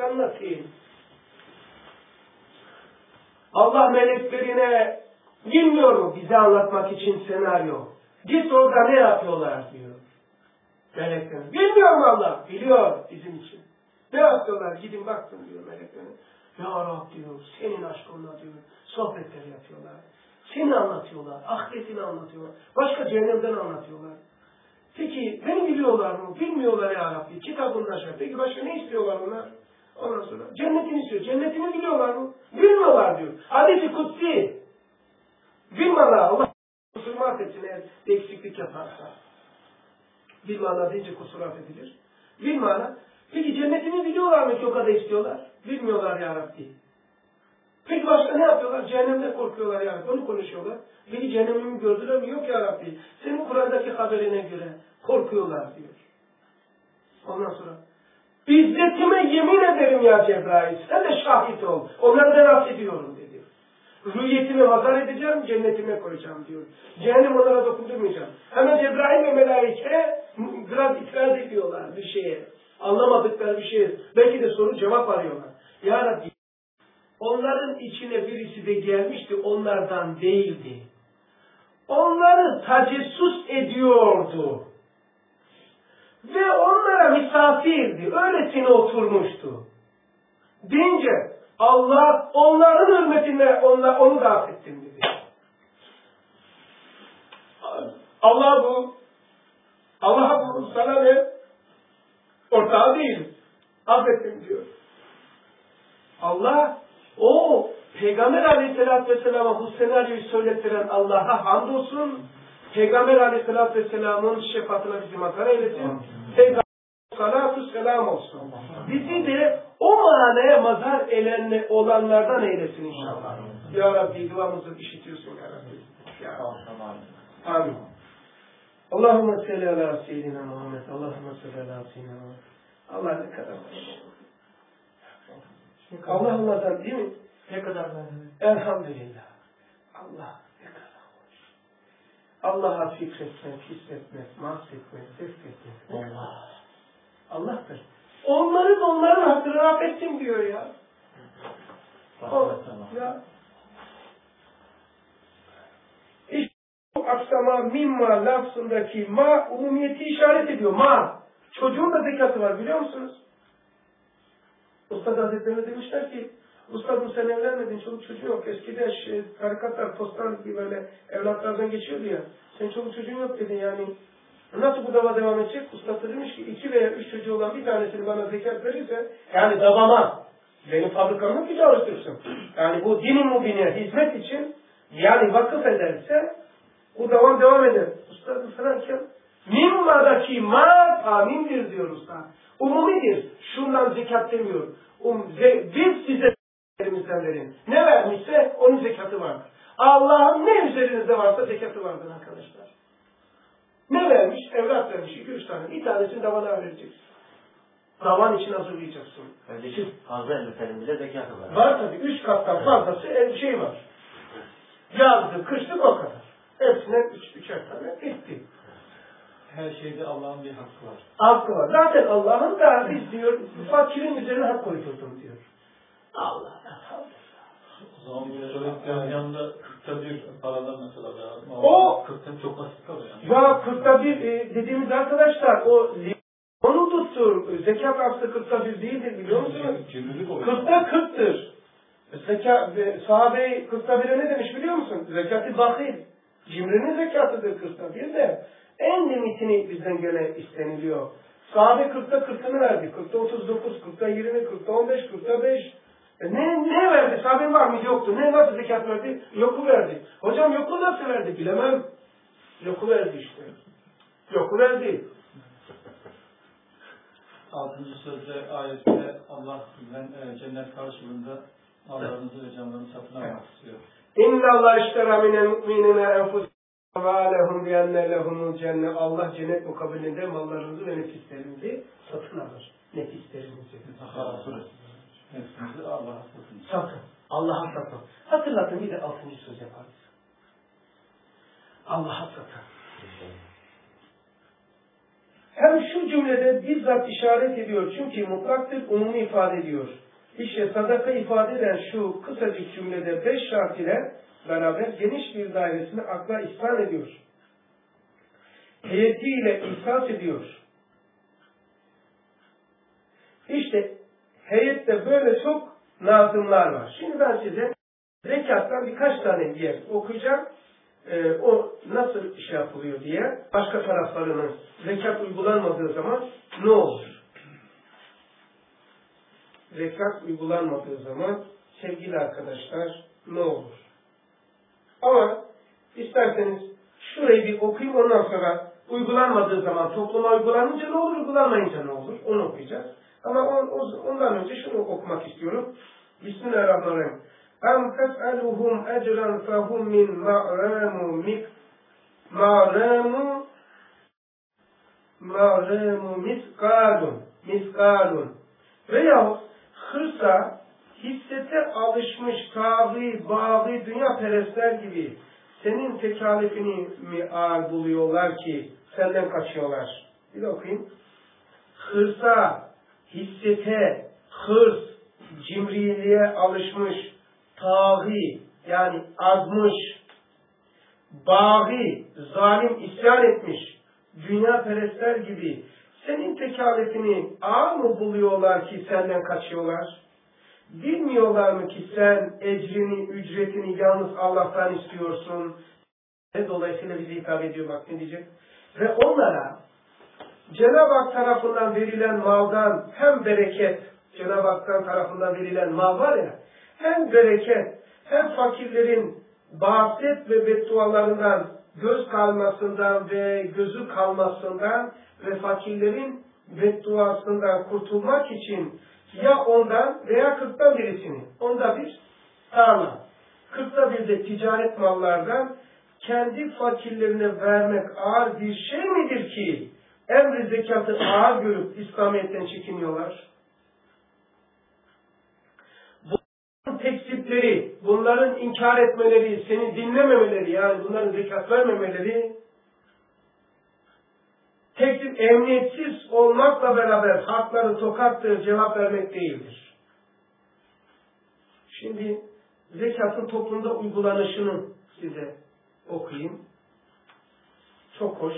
Allah meleklerine bilmiyor mu bize anlatmak için senaryo? Git orada ne yapıyorlar diyor. Melekler. Bilmiyor mu Allah? Biliyor bizim için. Ne yapıyorlar? Gidin baktım diyor meleklerine. Ya Rab diyor, senin aşkınla diyor, sohbetler yapıyorlar. Seni anlatıyorlar, ahiretini anlatıyorlar. Başka cehennemden anlatıyorlar. Peki beni biliyorlar mı? Bilmiyorlar ya Rabbi. Kitabında şey. Peki başka ne istiyorlar onlar? Ondan sonra cennetini istiyor. Cennetini biliyorlar mı? Bilmiyorlar diyor. Hadis-i kutsi. Bilmiyorlar. Allah kusur affetsin eğer eksiklik yaparsa. Bir mana deyince kusur affedilir. Bir mana Peki cennetini biliyorlar mı ki o kadar istiyorlar? Bilmiyorlar ya Rabbi. Peki başka ne yapıyorlar? Cehennemde korkuyorlar ya Rabbi. Onu konuşuyorlar. Peki cehennemimi gördüler mi? Yok ya Rabbi. Senin Kur'an'daki haberine göre korkuyorlar diyor. Ondan sonra İzzetime yemin ederim ya Cebrail. Sen de şahit ol. Onları ben affediyorum dedi. Rüyetimi mazhar edeceğim, cennetime koyacağım diyor. Cehennem onlara dokundurmayacağım. Hemen Cebrail ve melaike biraz itiraz ediyorlar bir şeye. Anlamadıkları bir şeye. Belki de soru cevap arıyorlar. Ya Rabbi, onların içine birisi de gelmişti, onlardan değildi. Onları tecessüs ediyordu. Ve onlara misafirdi. Öylesine oturmuştu. Deyince Allah onların hürmetine onu da affettim dedi. Allah'a bu sana ne? Ortağı değil. Affettim diyor. Allah o Peygamber Aleyhisselatü Vesselam'a bu senaryoyu söylettiren Allah'a hamdolsun. Peygamber Aleyhisselatü Vesselam'ın şefaatine bizi mazhar eylesin. Peygamber salatu selam olsun. Bizi de o manaya mazhar olanlardan eylesin inşallah. Ya Rabbi duamızı işitiyorsun ya Rabbi. Ya Rabbi. Amin. Allahümme salli ala seyyidina Muhammed. Allahümme salli ala seyyidina Muhammed. Allah ne kadar var. Allah'ımdan değil mi? Ne kadar var? Elhamdülillah. Allah ne kadar var. Allah'a fikretmek, hissetmek, mahsetmek, zevketmek. Allah. Allah'tır. Onların hakkını affettim diyor ya. Ya. İşte bu aksama mimma lafzındaki ma umumiyeti işaret ediyor. Ma. Çocuğun da zekatı var biliyor musunuz? Ustad Hazretleri demişler ki Ustadım sen evlenmedin, çoluk çocuğun yok. Eskiden tarikatlar, postal gibi böyle evlatlardan geçiyordu ya. Senin çoluk çocuğun yok dedin yani. Nasıl bu dava devam edecek? Ustad demiş ki 2 veya 3 çocuğu olan bir tanesini bana zekat verirse yani davama benim fabrikamı ki çalıştırsın. Yani bu dinin mubine hizmet için yani vakıf ederse bu davam devam eder. Ustad ısrarken mimmadaki ma tamindir diyor usta. Umumidir. Şundan zekat demiyor. Biz size elimizden verin. Ne vermişse onun zekatı vardır. Allah'ın ne üzerinizde varsa zekatı vardır arkadaşlar. Ne vermiş? Evlat vermiş 2-3 tane. Bir tanesini davana vereceksin. Davan için hazırlayacaksın. Kardeşim fazla elbiselerin bile zekatı var. Var tabii. 3 kattan fazlası şey var. Yazdı, kışlık o kadar. Hepsine 3'er tane bitti. Her şeyde Allah'ın bir hakkı var. Hakkı var. Zaten Allah'ın da biz diyor, fakirin üzerine hak koydurdum diyor. Allah. O zaman bu söylediklerin yanında 40'ta bir paradan mesela lazım. O 40'ta çok basit kalıyor yani. Ya 40'ta bir dediğimiz arkadaşlar onu tuttur. Zekat aslı 40'ta bir değildir biliyor musunuz? Cimrilik oluyor. 40'ta 40'tır. Sahabe 40'ta 1'e ne demiş biliyor musun? Zekat-ı bahil. Cimrinin zekatıdır 40'ta 1 de. En limitini bizden gene isteniliyor. Sahabe 40'ta 40'ını verdi. 40'ta 39, 40'ta 20, 40'ta 15, 40'ta 5. Ne verdi? Sahabenin var mıydı? Yoktu. Nasıl zekat verdi? Yoku verdi. Hocam yoku nasıl verdi? Bilemem. Yoku verdi işte. Yoku verdi. 6. sözde ayette Allah bizden cennet karşılığında mallarınızı ve canlarını satın almak istiyor. İnna Allah iştera minel mu'minine enfusihim ve alehum biyenne lehumul cennet. Allah cennet mukabilinde mallarınızı ve nefislerinizi satın alır. Nefislerinizi. Nefsinizi Allah'a satın. Satın. Allah'a satın. Hatırlatın bir de 6. söz yaparız. Allah'a satın. Hem şu cümlede bizzat işaret ediyor. Çünkü mutlaktır, umumi ifade ediyor. İşte sadaka ifade eden şu kısacık cümlede 5 şart ile beraber geniş bir dairesini akla ihsan ediyor. Heyetiyle ihsas ediyor. İşte heyette böyle çok nazımlar var. Şimdi ben size zekattan birkaç tane yer okuyacağım. O nasıl şey yapılıyor diye, başka taraflarının zekat uygulanmadığı zaman ne olur? Zekat uygulanmadığı zaman sevgili arkadaşlar ne olur? Ama isterseniz şurayı bir okuyayım ondan sonra uygulanmadığı zaman topluma uygulanınca ne olur, uygulanmayınca ne olur? Onu okuyacağız. Ama ondan önce şunu okumak istiyorum. Bismillahirrahmanirrahim. Em tes'eluhum ecren fehum min ma'remu miskalun. Veyahut hırsa, hissete alışmış tağî, bağı, dünya perestler gibi senin tekalifini mi ağır buluyorlar ki senden kaçıyorlar? Bir de okuyayım. Hırsa, hissete, hırs, cimriliğe alışmış, tağî yani azmış, bağı, zalim isyan etmiş, dünya perestler gibi senin tekalifini ağır mı buluyorlar ki senden kaçıyorlar? Bilmiyorlar mı ki sen ecrini, ücretini yalnız Allah'tan istiyorsun? Dolayısıyla bize hitap ediyor, bak ne diyecek? Ve onlara Cenab-ı Hak tarafından verilen maldan hem bereket, Cenab-ı Hak'tan tarafından verilen mal var ya, hem bereket, hem fakirlerin bahset ve beddualarından, göz kalmasından ve gözü kalmasından ve fakirlerin bedduasından kurtulmak için ya ondan veya 40'ta birisini, onda bir tarla, 40'ta bir de ticaret mallardan kendi fakirlerine vermek ağır bir şey midir ki emri zekatı ağır görüp İslamiyet'ten çekiniyorlar? Bunların tekzipleri, bunların inkar etmeleri, seni dinlememeleri, yani bunların zekat vermemeleri, tekzip emniyetsiz olmakla beraber hakları tokattır, cevap vermek değildir. Şimdi zekatın toplumda uygulanışını size okuyayım. Çok hoş.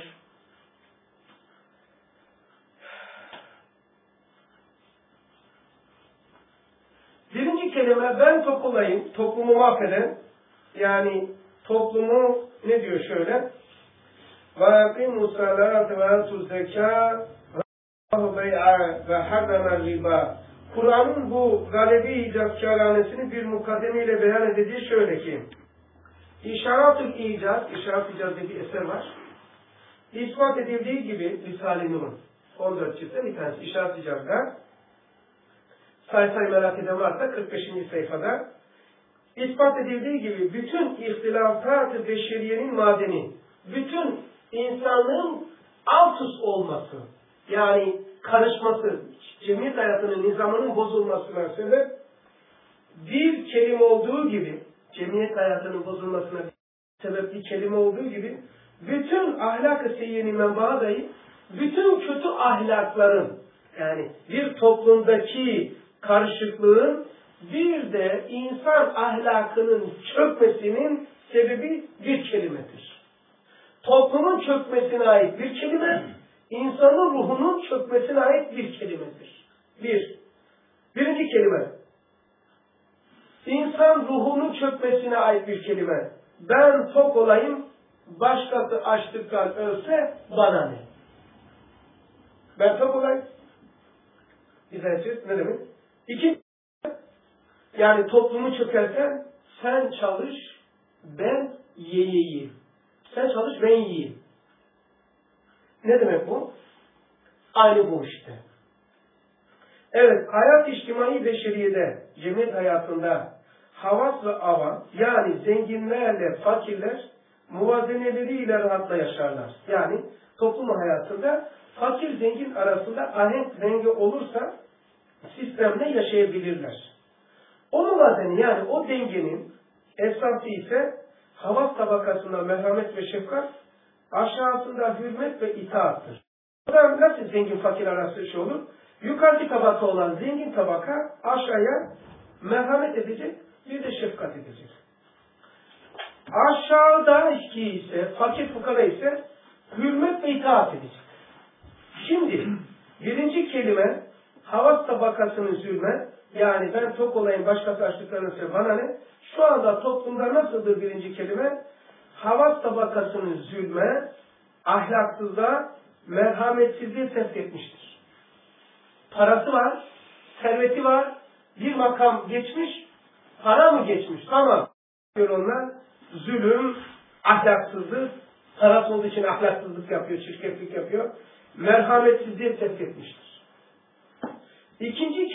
Birinci kelime ben tok olayım, toplumu mahveden, yani toplumu ne diyor şöyle? وَاَقِمُوا الصَّلَاةَ وَاَتُوا الزَّكَاةَ وَاللّٰهُ بَيْعَ وَحَرَّمَ الرِّبَا. Kur'an'ın bu galebi icazkâranesini bir mukaddemeyle beyan edildiği şöyle ki, İşarat-ül İcaz, İşarat-ül İcaz diye bir eser var. İspat edildiği gibi Risale-i Nur'un 14 ciltte bir tanesi İşarat-ül İcaz'da, sayfa merak eden varsa 45. sayfada, ispat edildiği gibi bütün ihtilafat-ı beşeriyenin madeni, bütün insanlığın alt üst olması, yani karışması, cemiyet hayatının nizamının bozulmasına sebep, bir kelime olduğu gibi, cemiyet hayatının bozulmasına sebep bir kelime olduğu gibi, bütün ahlak-ı seyyiyenin menbaı dahi, bütün kötü ahlakların, yani bir toplumdaki karışıklığın, bir de insan ahlakının çökmesinin sebebi bir kelimedir. Toplumun çökmesine ait bir kelime, insanın ruhunun çökmesine ait bir kelimedir. Birinci kelime, insan ruhunun çökmesine ait bir kelime. Ben tok olayım, başkası açlıktan ölse bana ne? Ben tok olayım. İzleyeceğiz, ne demek? İki, yani toplumu çökersen sen çalış, ben yiyeyim. Sen çalış, ben yiyeyim. Ne demek bu? Aynı bu işte. Evet, hayat içtimai beşeriyede, cemiyet hayatında havas ve avam, yani zenginlerle fakirler muvazeneleriyle rahatla yaşarlar. Yani toplum hayatında fakir zengin arasında ahenk denge olursa sistemle yaşayabilirler. O muvazene, yani o dengenin esası ise havas tabakasında merhamet ve şefkat, aşağısında hürmet ve itaattır. Oradan nasıl zengin fakir arası şey olur? Yukarıdaki tabaka olan zengin tabaka aşağıya merhamet edecek, bir de şefkat edecek. Aşağıdaki ise, fakir fukara ise hürmet ve itaat edecek. Şimdi birinci kelime havas tabakasının zulme, yani ben tok olayım başkası açlıklarını ise bana ne? Şu anda toplumda nasıldır birinci kelime? Havas tabakasının zulme, ahlaksızlığa, merhametsizliği sevk etmiştir. Parası var, serveti var, bir makam geçmiş, para mı geçmiş? Tamam. Onlar zulüm, ahlaksızlık, parası olduğu için ahlaksızlık yapıyor, çirkeflik yapıyor, merhametsizliği sevk etmiştir. İkinci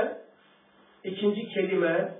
kelime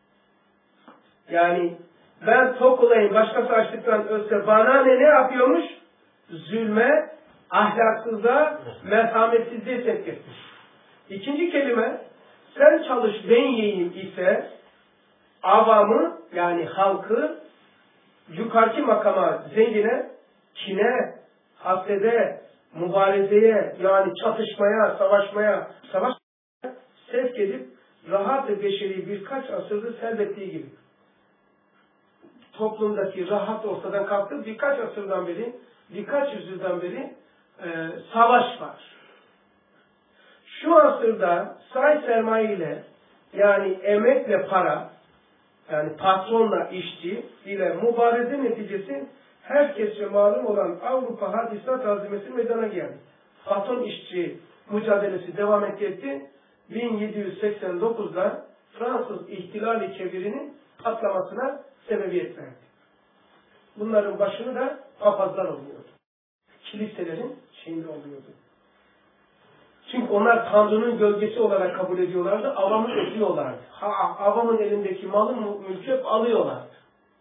yani ben tok olayım, başkası açlıktan ölse bana ne yapıyormuş? Zulme, ahlaksızlığa, merhametsizliğe sevk etmiş. İkinci kelime, sen çalış ben yiyeyim ise avamı yani halkı yukarıki makama, zengine, kine, hasede, mübarezeye yani çatışmaya, savaşmaya sevk edip rahat-ı beşeri birkaç asırdır selbettiği gibi. Toplumdaki rahat ortadan kalktı. Birkaç asırdan beri, birkaç yüzyıldan beri savaş var. Şu asırda say sermaye ile yani emekle para, yani patronla işçi ile mübareze neticesi herkesçe malum olan Avrupa hadisat azimesi meydana geldi. Patron işçi mücadelesi devam etti. 1789'da Fransız ihtilali çevirinin patlamasına sebebiyet verdi. Bunların başını da papazlar oluyordu. Kiliselerin şeyinde oluyordu. Çünkü onlar Tanrı'nın gölgesi olarak kabul ediyorlardı. Avamı ödüyorlardı. Avamın elindeki malı mülkü hep alıyorlardı.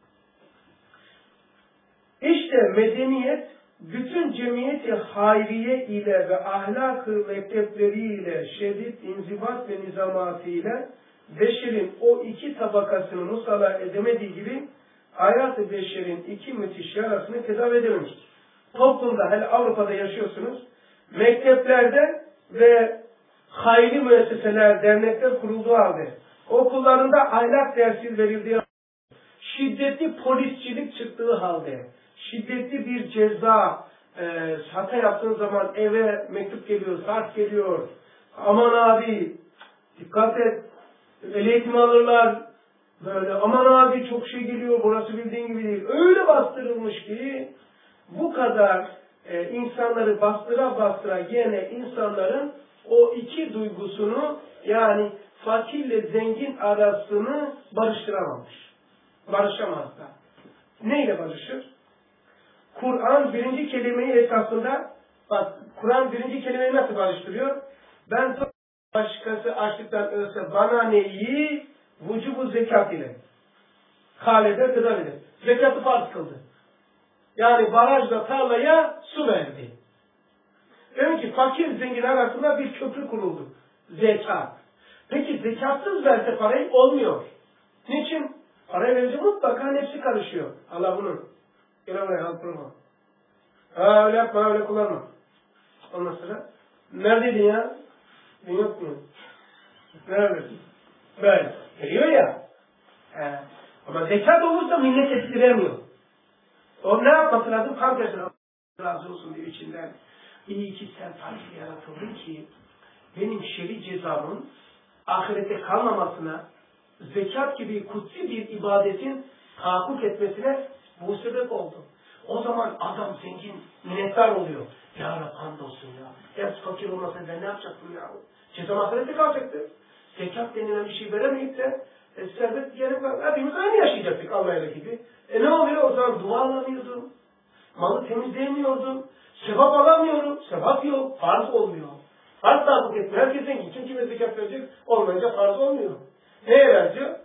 İşte medeniyet bütün cemiyeti hayriye ile ve ahlak-ı mektepleriyle, şiddet, inzibat ve nizamatıyla beşerin o iki tabakasını musalla edemediği gibi hayat-ı beşerin iki müthiş yarasını tedavi edememiştir. Toplumda, hele Avrupa'da yaşıyorsunuz, mekteplerde ve hayri müesseseler, dernekler kurulduğu halde, okullarında ahlak dersi verildiği halde, şiddetli polisçilik çıktığı halde, şiddetli bir ceza, hata yaptığın zaman eve mektup geliyor, saat geliyor, aman abi, dikkat et, ehliyetimi alırlar, böyle aman abi çok şey geliyor, burası bildiğin gibi değil. Öyle bastırılmış ki, bu kadar insanları bastıra yine insanların o iki duygusunu yani fakirle zengin arasını barıştıramamış. Barışamazlar. Neyle barışır? Kur'an birinci kelimeyi esasında, bak Kur'an birinci kelimeyi nasıl barıştırıyor? Ben başkası açlıktan ölse bana neyi vücubu zekat ile halede tedavi eder. Zekatı farz kıldı. Yani barajda tarlaya su verdi. Demek ki fakir zengin arasında bir köprü kuruldu. Zekat. Peki zekatsız verse parayı olmuyor. Niçin? Parayı verince mutlaka nefsi karışıyor. Allah bunu. Öyle yapma. Öyle yapma, öyle kullanma. Ondan sonra neredeydin ya? Ben yok mu? Neredesin? Böyle. Geliyor ya. Ama zekat olursa millet ettiremiyor. O ne yapması lazım? Tam tersine razı olsun diye içinden. İyi ki sen farklı yaratıldın ki benim şer'i cezamın ahirette kalmamasına, zekat gibi kutsi bir ibadetin tahakkuk etmesine bu sebep oldu. O zaman adam zengin, minnettar oluyor. Ya Rab hamdolsun ya. Ya fakir olmasa ben ne yapacaktım ya? Cezam ahirette kalacaktı. Zekat denilen bir şey veremeyip de serbest gerek var. Hepimiz aynı yaşayacaktık Allah'ıyla gibi. Ne oluyor? O zaman dua alamıyordum. Malı temizleyemiyordum. Sevap alamıyorum. Sevap yok. Farz olmuyor. Farz tahakkuk etmiyor. Herkes zengin. Kim kime zekat verecek? Olmayınca farz olmuyor. Neye verecek?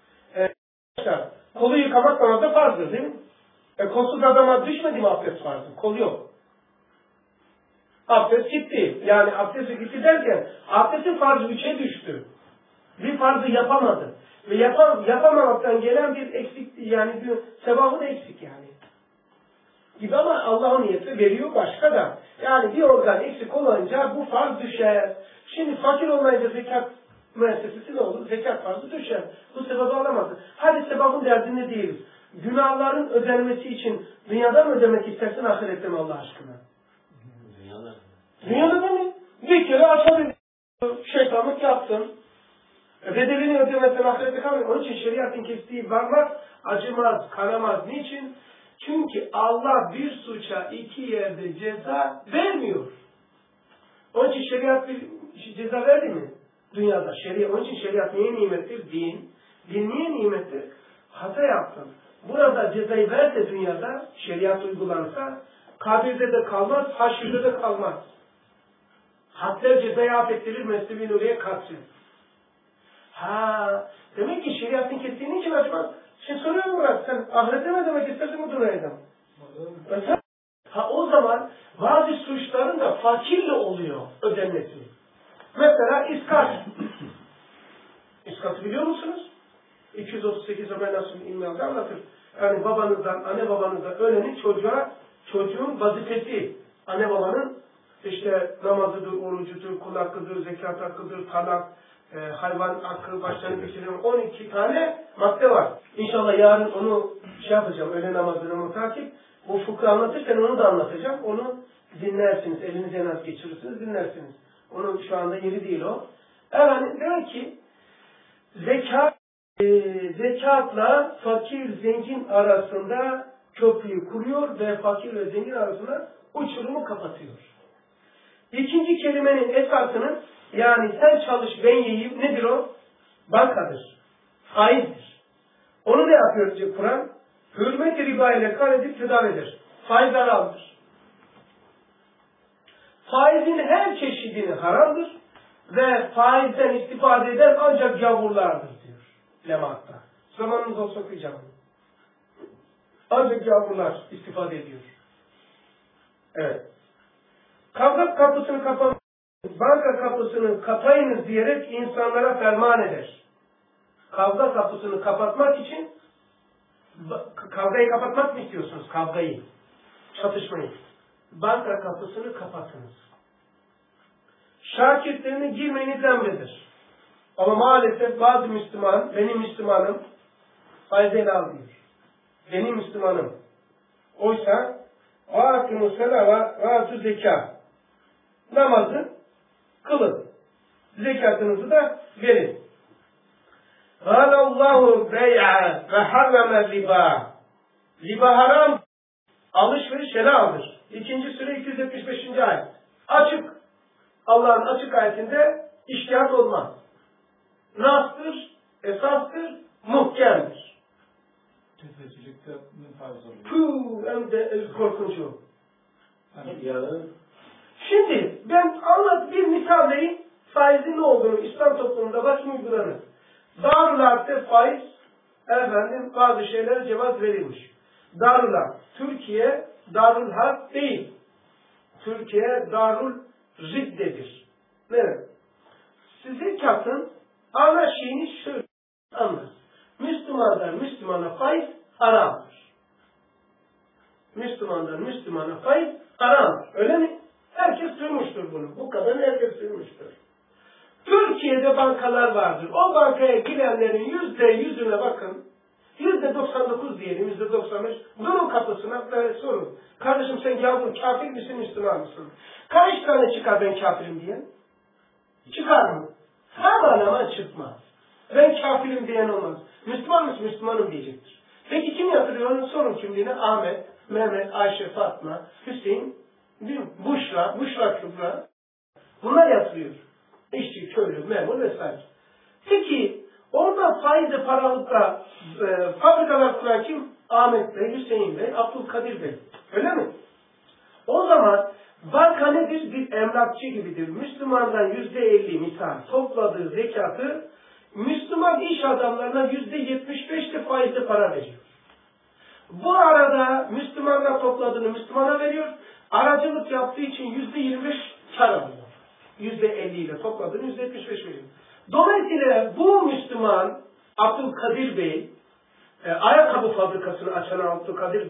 Kolu yıkamak namazda farzdır değil mi? Kolsuz adama düşmedi mi abdest farzı? Kol yok. Abdest gitti. Yani abdesti gitti derken abdestin farzı 3'e düştü. Bir farzı yapamadı. Ve yapamamaktan gelen bir eksik, yani bir sevabı da eksik yani. Gibi ama Allah'ın niyeti veriyor başka da. Yani bir organ eksik olunca bu farz düşer. Şimdi fakir olmayınca zekat müessesesi ne olur? Zekat farzı düşer. Bu sebabı alamazsın. Hadi sebabın derdinde değiliz. Günahların ödenmesi için dünyada mı ödemek istersin, ahirette mi Allah aşkına? Dünyada. Dünyada da mı? Bir kere açabildin. Şeytanlık yaptın. Bedelini ödemezsen ahirette kalmıyor. Onun için şeriatın kestiği parmak acımaz, kanamaz. Niçin? Çünkü Allah bir suça iki yerde ceza vermiyor. Onun için şeriat bir ceza verdi mi? Dünyada şeriat. Onun için şeriat niye nimettir? Din. Din niye nimettir? Hata yaptın. Burada cezayı ver de dünyada şeriat uygulansa kabirde de kalmaz, haşirde de kalmaz. hadler cezaya affettirir Mesnevi Nuriye katsın. Ha, demek ki şeriatın kestiğini için açmaz. Şimdi soruyorum Murat, sen ahirete mi demek istersin bu dünyada mı? Ha, o zaman bazı suçların da fakirle oluyor ödenmesi. Mesela iskat. İskatı biliyor musunuz? 238 Ömer Nasuh İlmihal'da anlatır. Yani babanızdan, anne babanızdan öleni çocuğun vazifesi. Anne babanın işte namazıdır, orucudur, kul hakkıdır, zekat hakkıdır, talak, hayvan hakkı, başlarını geçiren 12 tane madde var. İnşallah yarın onu yapacağım, öğle namazını mutakip. Bu fıkıh anlatırken onu da anlatacağım. Onu dinlersiniz, elinize nasıl geçirirsiniz, dinlersiniz. Onun şu anda yeri değil o. Evet, demek ki zekatla fakir zengin arasında köprüyü kuruyor ve fakir ve zengin arasında uçurumu kapatıyor. İkinci kelimenin esasının yani sen çalış ben yiyeyim nedir o? Bankadır. Faizdir. Onu ne yapıyor diyor Kur'an? Hürmet-i riba ile kar edip tedavi eder. Faiz haramdır. Faizin her çeşidini haramdır ve faizden istifade eden ancak gavurlardır diyor lematta. Zamanımız olsa okuyacağım. Ancak gavurlar istifade ediyor. Evet. Kavga kapısını kapamayın, banka kapısını kapayınız diyerek insanlara ferman eder. Kavga kapısını kapatmak için kavgayı kapatmak mı istiyorsunuz? Kavgayı. Çatışmayı. Banka kapısını kapatınız. Şakirtlerine girmeyiniz emredir. Ama maalesef bazı Müslüman, benim Müslümanım faize almıyor. Benim Müslümanım. Oysa وَاَقِمُ سَلَى وَاَتُ zeka. Namazı kılın. Zekatınızı da verin. قَالَ اللّٰهُ بَيْعَ وَحَرَّمَ riba. Riba haram, alışveriş helaldir. 2. Sure 275. ayet. Açık. Allah'ın açık ayetinde iştihat olmaz. Nastır, esastır, muhkemdir. Tefecilikte faiz oluyor. Puh, hem de korkuncu. Yani, Şimdi ben bir misal vereyim. Faizin ne olduğunu İslam toplumunda bakın uygulanır. Darul Harp'te faiz bazı şeylere cevaz verilmiş. Darul Harp. Türkiye Darul Harp değil. Türkiye Darul Ridde'dir. Evet. Zekatın ana şeyini şöyle anlar. Müslümandan Müslümana faiz haramdır. Müslümandan Müslümana faiz haramdır. Öyle mi? Herkes duymuştur bunu. Bu kadar herkes duymuştur. Türkiye'de bankalar vardır. O bankaya girenlerin %100'üne bakın. %99 diyelim, %95. Durun kapısına ve sorun. Kardeşim sen gavur, kafir misin, Müslüman mısın? Kaç tane çıkar ben kafirim diyen? Çıkar mı? Hemen ama çıkmaz. Ben kafirim diyen olmaz. Müslüman mısın? Müslümanım diyecektir. Peki kim yatırıyor? Onun sorun kimliğine Ahmet, Mehmet, Ayşe, Fatma, Hüseyin, Buşra Kübra. Bunlar yatırıyor. İşçi, köylü, memur vesaire. Peki orada faizle paralıkta fabrikalar kuran kim? Ahmet Bey, Hüseyin Bey, Abdülkadir Bey. Öyle mi? O zaman banka nedir? Bir emlakçı gibidir. Müslümandan %50 misal topladığı zekatı Müslüman iş adamlarına %75 de faizle para veriyor. Bu arada Müslümanlar topladığını Müslümana veriyor. Aracılık yaptığı için %25 kar alıyor. %50 ile topladığını %75 veriyor. Dolayısıyla bu Müslüman Abdülkadir Bey, ayakkabı fabrikasını açan Abdülkadir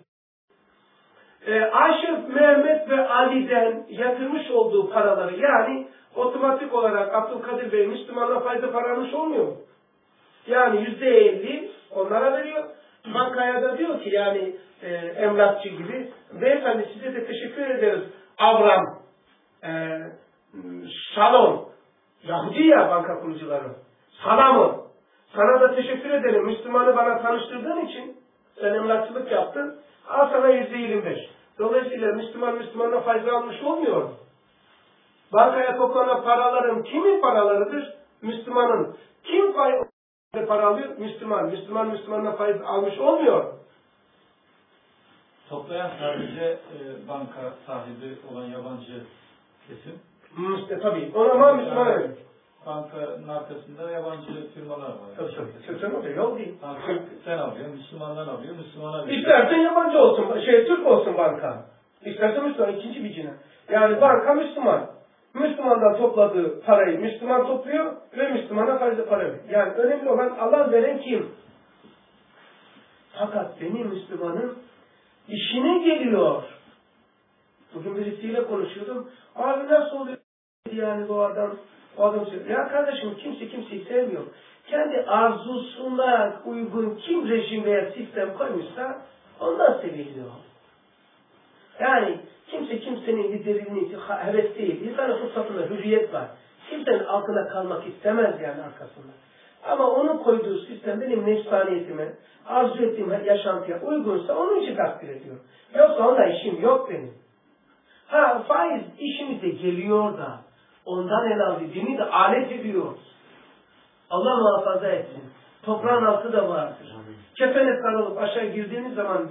Ayşe, Mehmet ve Ali'den yatırmış olduğu paraları yani otomatik olarak Abdülkadir Bey Müslümanla faize para almış olmuyor mu? Yani %50 onlara veriyor. Bankaya da diyor ki yani emlakçı gibi beyefendi size de teşekkür ederiz. Avram, Şalom, Yahudi ya banka kurucuları. Salamı. Sana da teşekkür ederim. Müslümanı bana tanıştırdığın için sen emlakçılık yaptın. Al sana %25. Dolayısıyla Müslümanla faiz almış olmuyor. Bankaya toplanan paraların kimin paralarıdır? Müslümanın. Kim para alıyor? Müslüman. Müslümanla faiz almış olmuyor. Toplayan sadece banka sahibi olan yabancı kesim. Tabii. Ama Müslüman öyle. Bankanın arkasında yabancı firmalar var. Tabii. Türk'ten oluyor. Yok değil. Sen alıyorsun, Müslümanlar alıyor, Müslümana veriyor. İstersen yabancı olsun, Türk olsun banka. İstersen Müslüman, ikinci bir cina. Yani banka Müslüman. Müslümandan topladığı parayı Müslüman topluyor ve Müslümana faizle para veriyor. Yani önemli olan Allah veren kim? Fakat benim Müslümanın işine geliyor. Bugün birisiyle konuşuyordum. Abi nasıl oluyor yani bu adam söylüyor. Ya kardeşim kimse kimseyi sevmiyor. Kendi arzusuna uygun kim rejim veya sistem koymuşsa ondan seviliyor. Yani kimse kimsenin liderliğini heves değil. İnsanın fıtratında hürriyet var. Kimsenin altına kalmak istemez yani arkasında. Ama onun koyduğu sistem benim nefsaniyetime, arzu ettiğim yaşantıya uygunsa onun için takdir ediyorum. Yoksa onda işim yok benim. Faiz işimize geliyor da ondan el aldı. Dini de alet ediyor. Allah muhafaza etsin. Toprağın altı da vardır. Kefene sarılıp aşağı girdiğiniz zaman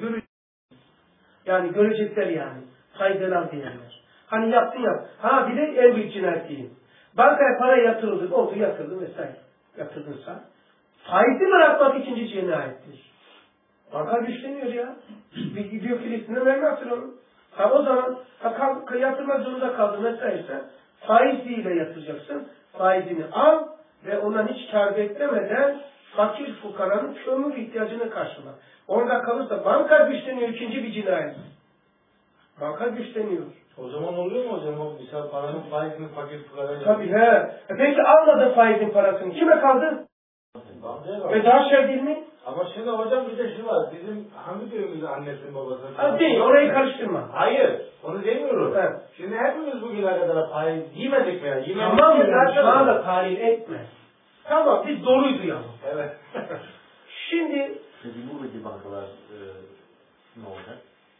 yani görecekler yani. Faydalan diyenler. Hani yaptın ya. Bir de en büyük cinayet değil. Bankaya para yatırıldı. Ne oldu? Yatırdın vesaire. Yatırdınsa. Faizi bırakmak ikinci cinayettir. Banka güçleniyor ya. Bir gidiyor Filistin'e vermezsin onu. O zaman yatırmak zorunda kaldın vesaire. Faiziyle yatıracaksın. Faizini al ve ondan hiç kâr beklemeden fakir fukaranın kömür ihtiyacını karşıla. Orada kalırsa banka güçleniyor, ikinci bir cinayet. Banka güçleniyor. O zaman oluyor mu hocam? O misal paranın faizini fakir fukaraya... Tabii Peki almadın faizin parasını. Kime kaldı? Ve daha şer değil mi? Ama şimdi hocam bir de şu var. Bizim hangi birimiz annesinin babasının... Değil, orayı karıştırma. Hayır, onu demiyorum. Evet. Şimdi hepimiz bugüne kadar faiz yemedik mi? Tamam mı? Şu anda tahlil etme. Tamam, biz doğruyu duyalım. Evet. Şimdi... Bu gibi bankalar ne olacak?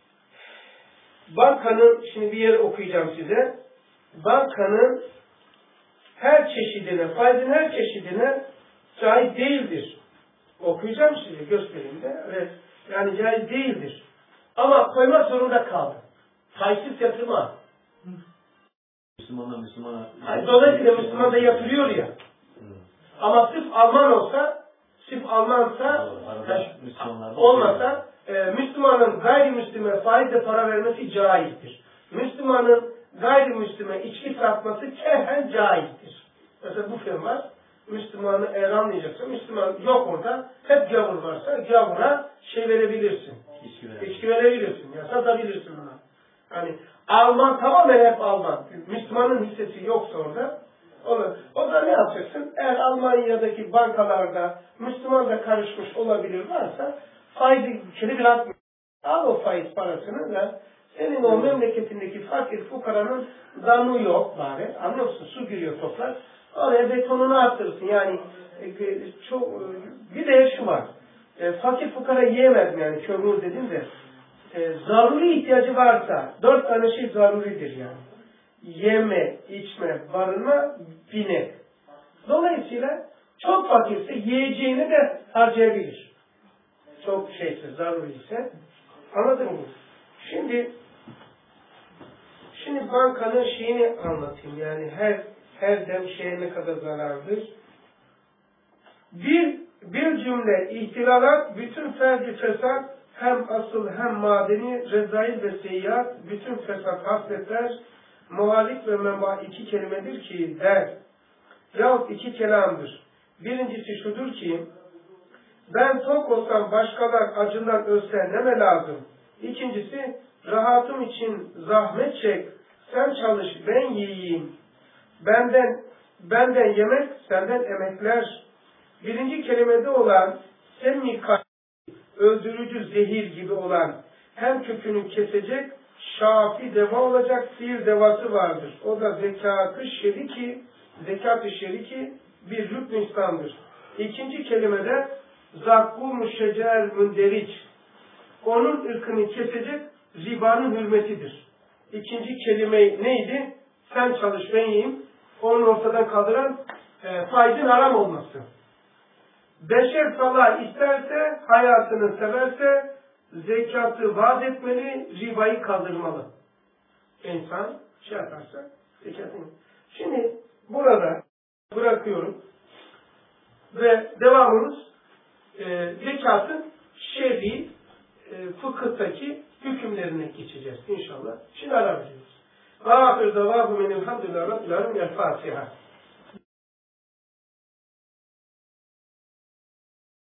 Bankanın, şimdi bir yere okuyacağım size. Bankanın her çeşidine, faizin her çeşidine caiz değildir. Okuyacağım size, göstereyim de. Evet. Yani caiz değildir. Ama koymak zorunda kaldı. Faizsiz yatırma. Müslümana. Dolayısıyla Müslüman da yatırıyor ya. Ama sırf Almansa, olmasa Müslümanın gayrimüslime faizle para vermesi caizdir. Müslümanın gayrimüslime içki satması kehen caizdir. Mesela bu film var. Müslümanı eğer anlayacaksa, Müslüman yok orada, hep gavur varsa gavura verebilirsin. İçki verebilirsin. Ya satabilirsin ona. Yani Alman tamamen hep Alman. Müslümanın hissesi yoksa orada. O da ne yapacaksın? Eğer Almanya'daki bankalarda Müslüman da karışmış olabilir varsa faizi bir atmıyor. Al o faiz parasını da senin o memleketindeki fakir fukaranın damı yok bari. Anlıyor musun? Su giriyor toprak. Oraya betonunu arttırırsın. Yani bir de şu var. Fakir fukara yiyemez yani kömür dedim de. Zaruri ihtiyacı varsa 4 tane şey zaruridir yani. Yeme, içme, barınma, binek. Dolayısıyla çok fakirse yiyeceğini de harcayabilir. Çok zaruri ise. Anladın mı? Şimdi bankanın şeyini anlatayım. Yani her dem şeye ne kadar zarardır. Bir cümle ihtilalat, bütün ferdi fesat, hem asıl hem madeni, rezail ve seyyiat, bütün fesat hasletler, muhalif ve memah 2 kelimedir ki der. Yahut 2 kelamdır. Birincisi şudur ki, ben tok olsam başkalar acından ölse neme lazım. İkincisi, rahatım için zahmet çek, sen çalış ben yiyeyim. Benden yemek, senden emekler. Birinci kelimede olan semmika, öldürücü zehir gibi olan hem kökünü kesecek, şafi deva olacak fiil devası vardır. O da zekat-ı şeriki bir rükn İslam'dır. İkinci kelimede zakkum-u şecer münderiç. Onun ırkını kesecek ribanın hürmetidir. İkinci kelime neydi? Sen çalış ben yiyeyim. Onu ortadan kaldıran faizin haram olması. Beşer salah isterse, hayatını severse, zekatı vaat etmeli, ribayı kaldırmalı. İnsan yaparsa, zekatını. Şimdi burada bırakıyorum ve devamımız zekatın şer'i fıkıhtaki hükümlerine geçeceğiz inşallah. Şimdi ara veriyoruz. Ve ahir davâhu menilhamdülillâhi rabbil âlemin. El Fatiha.